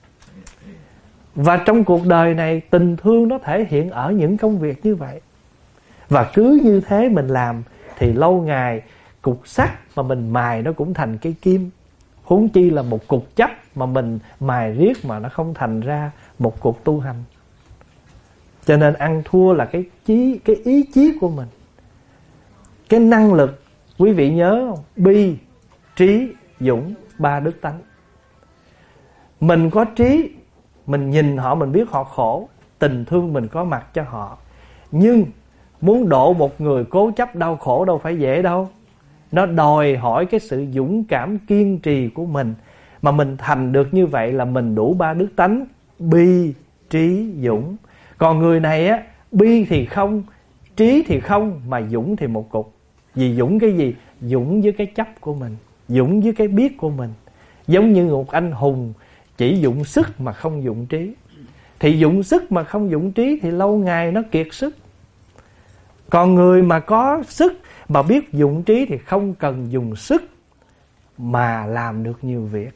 Và trong cuộc đời này, tình thương nó thể hiện ở những công việc như vậy. Và cứ như thế mình làm, thì lâu ngày cục sắt mà mình mài nó cũng thành cái kim. Huống chi là một cục chấp mà mình mài riết mà nó không thành ra một cuộc tu hành. Cho nên ăn thua là cái ý chí của mình, cái năng lực. Quý vị nhớ không? Bi, trí, dũng, ba đức tánh. Mình có trí, mình nhìn họ mình biết họ khổ, tình thương mình có mặt cho họ. Nhưng muốn độ một người cố chấp đau khổ đâu phải dễ đâu. Nó đòi hỏi cái sự dũng cảm kiên trì của mình. Mà mình thành được như vậy là mình đủ ba đức tánh: bi, trí, dũng. Còn người này bi thì không, trí thì không, mà dũng thì một cục. Vì dũng cái gì? Dũng với cái chấp của mình, dũng với cái biết của mình. Giống như một anh hùng chỉ dụng sức mà không dụng trí. Thì dụng sức mà không dụng trí thì lâu ngày nó kiệt sức. Còn người mà có sức mà biết dụng trí thì không cần dùng sức mà làm được nhiều việc.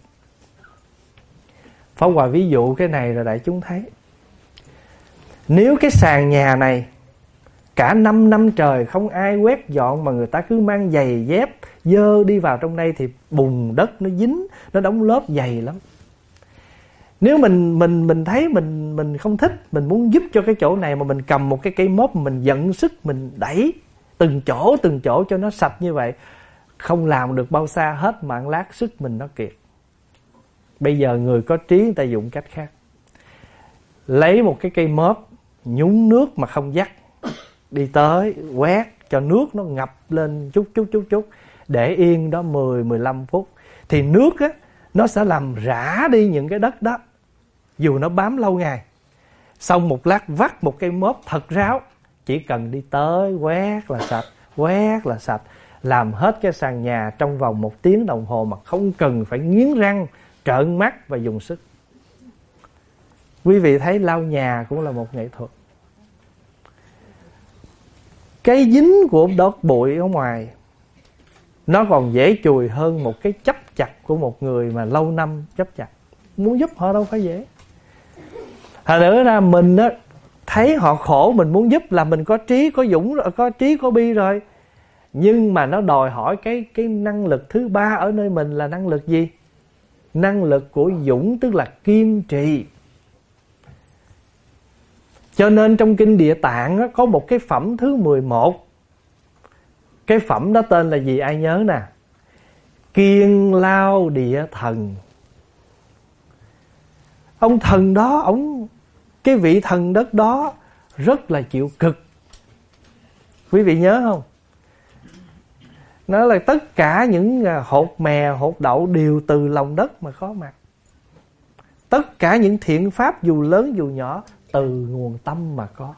Pháp Hòa ví dụ cái này rồi đại chúng thấy. Nếu cái sàn nhà này cả 5 năm trời không ai quét dọn, mà người ta cứ mang giày dép dơ đi vào trong đây, thì bùn đất nó dính, nó đóng lớp dày lắm. Nếu mình thấy mình không thích, mình muốn giúp cho cái chỗ này, mà mình cầm một cái cây mop mình dẫn sức mình đẩy từng chỗ cho nó sạch như vậy, không làm được bao xa hết, mà lát sức mình nó kiệt. Bây giờ người có trí người ta dụng cách khác. Lấy một cái cây mop nhúng nước mà không dắt, đi tới quét cho nước nó ngập lên chút, để yên đó 10-15 phút. Thì nước nó sẽ làm rã đi những cái đất đó, dù nó bám lâu ngày. Xong một lát vắt một cây mop thật ráo, chỉ cần đi tới quét là sạch. quét là sạch. Làm hết cái sàn nhà trong vòng 1 tiếng đồng hồ mà không cần phải nghiến răng, trợn mắt và dùng sức. Quý vị thấy lau nhà cũng là một nghệ thuật. Cái dính của đốt bụi ở ngoài nó còn dễ chùi hơn một cái chấp chặt của một người mà lâu năm chấp chặt. Muốn giúp họ đâu phải dễ. Thật nữa ra mình á, thấy họ khổ mình muốn giúp là mình có trí, có dũng, có trí, có bi rồi. Nhưng mà nó đòi hỏi cái năng lực thứ ba ở nơi mình là năng lực gì? Năng lực của dũng, tức là kiên trì. Cho nên trong Kinh Địa Tạng á, có một cái phẩm thứ 11. Cái phẩm đó tên là gì ai nhớ nè? Kiên lao địa thần. Ông thần đó, cái vị thần đất đó rất là chịu cực. Quý vị nhớ không? Nó là tất cả những hột mè, hột đậu đều từ lòng đất mà có mặt. Tất cả những thiện pháp dù lớn dù nhỏ từ nguồn tâm mà có.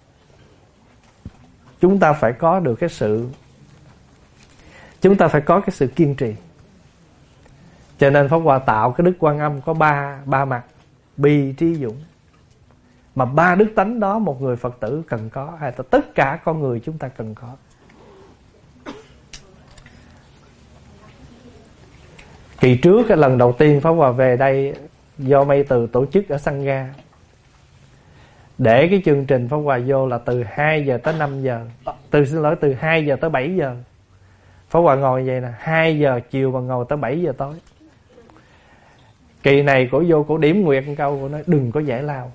Chúng ta phải có được cái sự, chúng ta phải có cái sự kiên trì. Cho nên Pháp Hòa tạo cái Đức Quan Âm có ba mặt: bi, trí, dũng. Mà 3 đức tánh đó một người Phật tử cần có, hay là tất cả con người chúng ta cần có. Kỳ trước cái lần đầu tiên Pháp Hòa về đây do Mây Từ tổ chức ở Sangha, để cái chương trình Pháp Hòa vô là từ 2 giờ tới 5 giờ, từ 2 giờ tới 7 giờ. Pháp Hòa ngồi vậy nè, 2 giờ chiều và ngồi tới 7 giờ tối. Kỳ này cổ vô cổ điểm nguyệt một câu, cổ nói đừng có giải lao.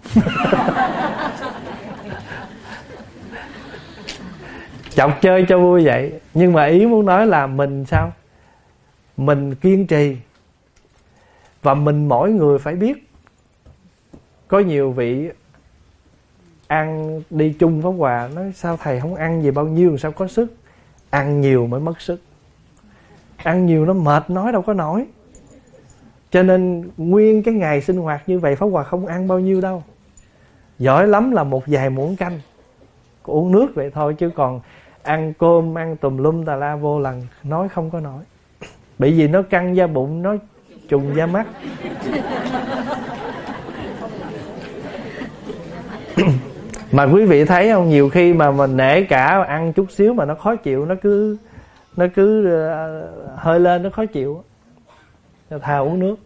Chọc chơi cho vui vậy. Nhưng mà ý muốn nói là mình sao? Mình kiên trì. Và mình mỗi người phải biết. Có nhiều vị ăn đi chung Pháp Hòa nói sao thầy không ăn gì bao nhiêu sao có sức. Ăn nhiều mới mất sức. Ăn nhiều nó mệt nói đâu có nổi. Cho nên nguyên cái ngày sinh hoạt như vậy Pháp Hòa không ăn bao nhiêu đâu. Giỏi lắm là một vài muỗng canh, uống nước vậy thôi. Chứ còn ăn cơm, ăn tùm lum tà la vô lần nói không có nổi. Bởi vì nó căng da bụng, nó trùng da mắt. Mà quý vị thấy không, nhiều khi mà mình nể cả ăn chút xíu mà nó khó chịu, nó cứ hơi lên nó khó chịu, thà uống nước.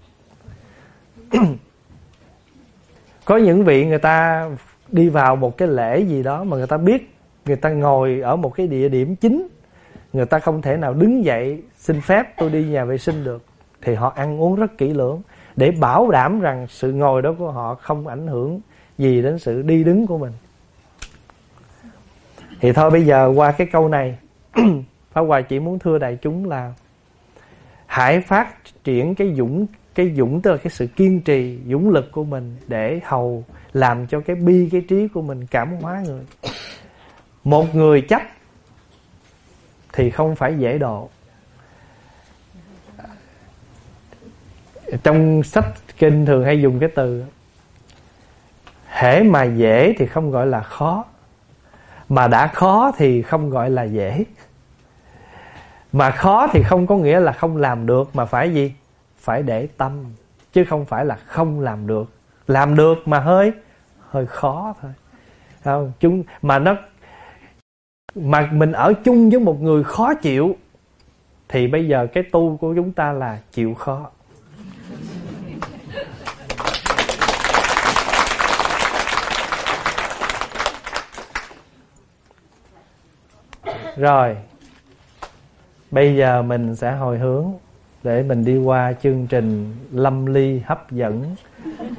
Có những vị người ta đi vào một cái lễ gì đó mà người ta biết người ta ngồi ở một cái địa điểm chính, người ta không thể nào đứng dậy xin phép tôi đi nhà vệ sinh được, thì họ ăn uống rất kỹ lưỡng để bảo đảm rằng sự ngồi đó của họ không ảnh hưởng gì đến sự đi đứng của mình. Thì thôi bây giờ qua cái câu này Pháp Hòa chỉ muốn thưa đại chúng là hãy phát triển cái dũng tức là cái sự kiên trì, dũng lực của mình để hầu làm cho cái bi, cái trí của mình cảm hóa người. Một người chấp thì không phải dễ độ. Trong sách kinh thường hay dùng cái từ hễ mà dễ thì không gọi là khó, mà đã khó thì không gọi là dễ. Mà khó thì không có nghĩa là không làm được, mà phải gì? Phải để tâm, chứ không phải là không làm được. Làm được mà hơi khó thôi. Không, mà mình ở chung với một người khó chịu thì bây giờ cái tu của chúng ta là chịu khó. Rồi, bây giờ mình sẽ hồi hướng để mình đi qua chương trình lâm ly hấp dẫn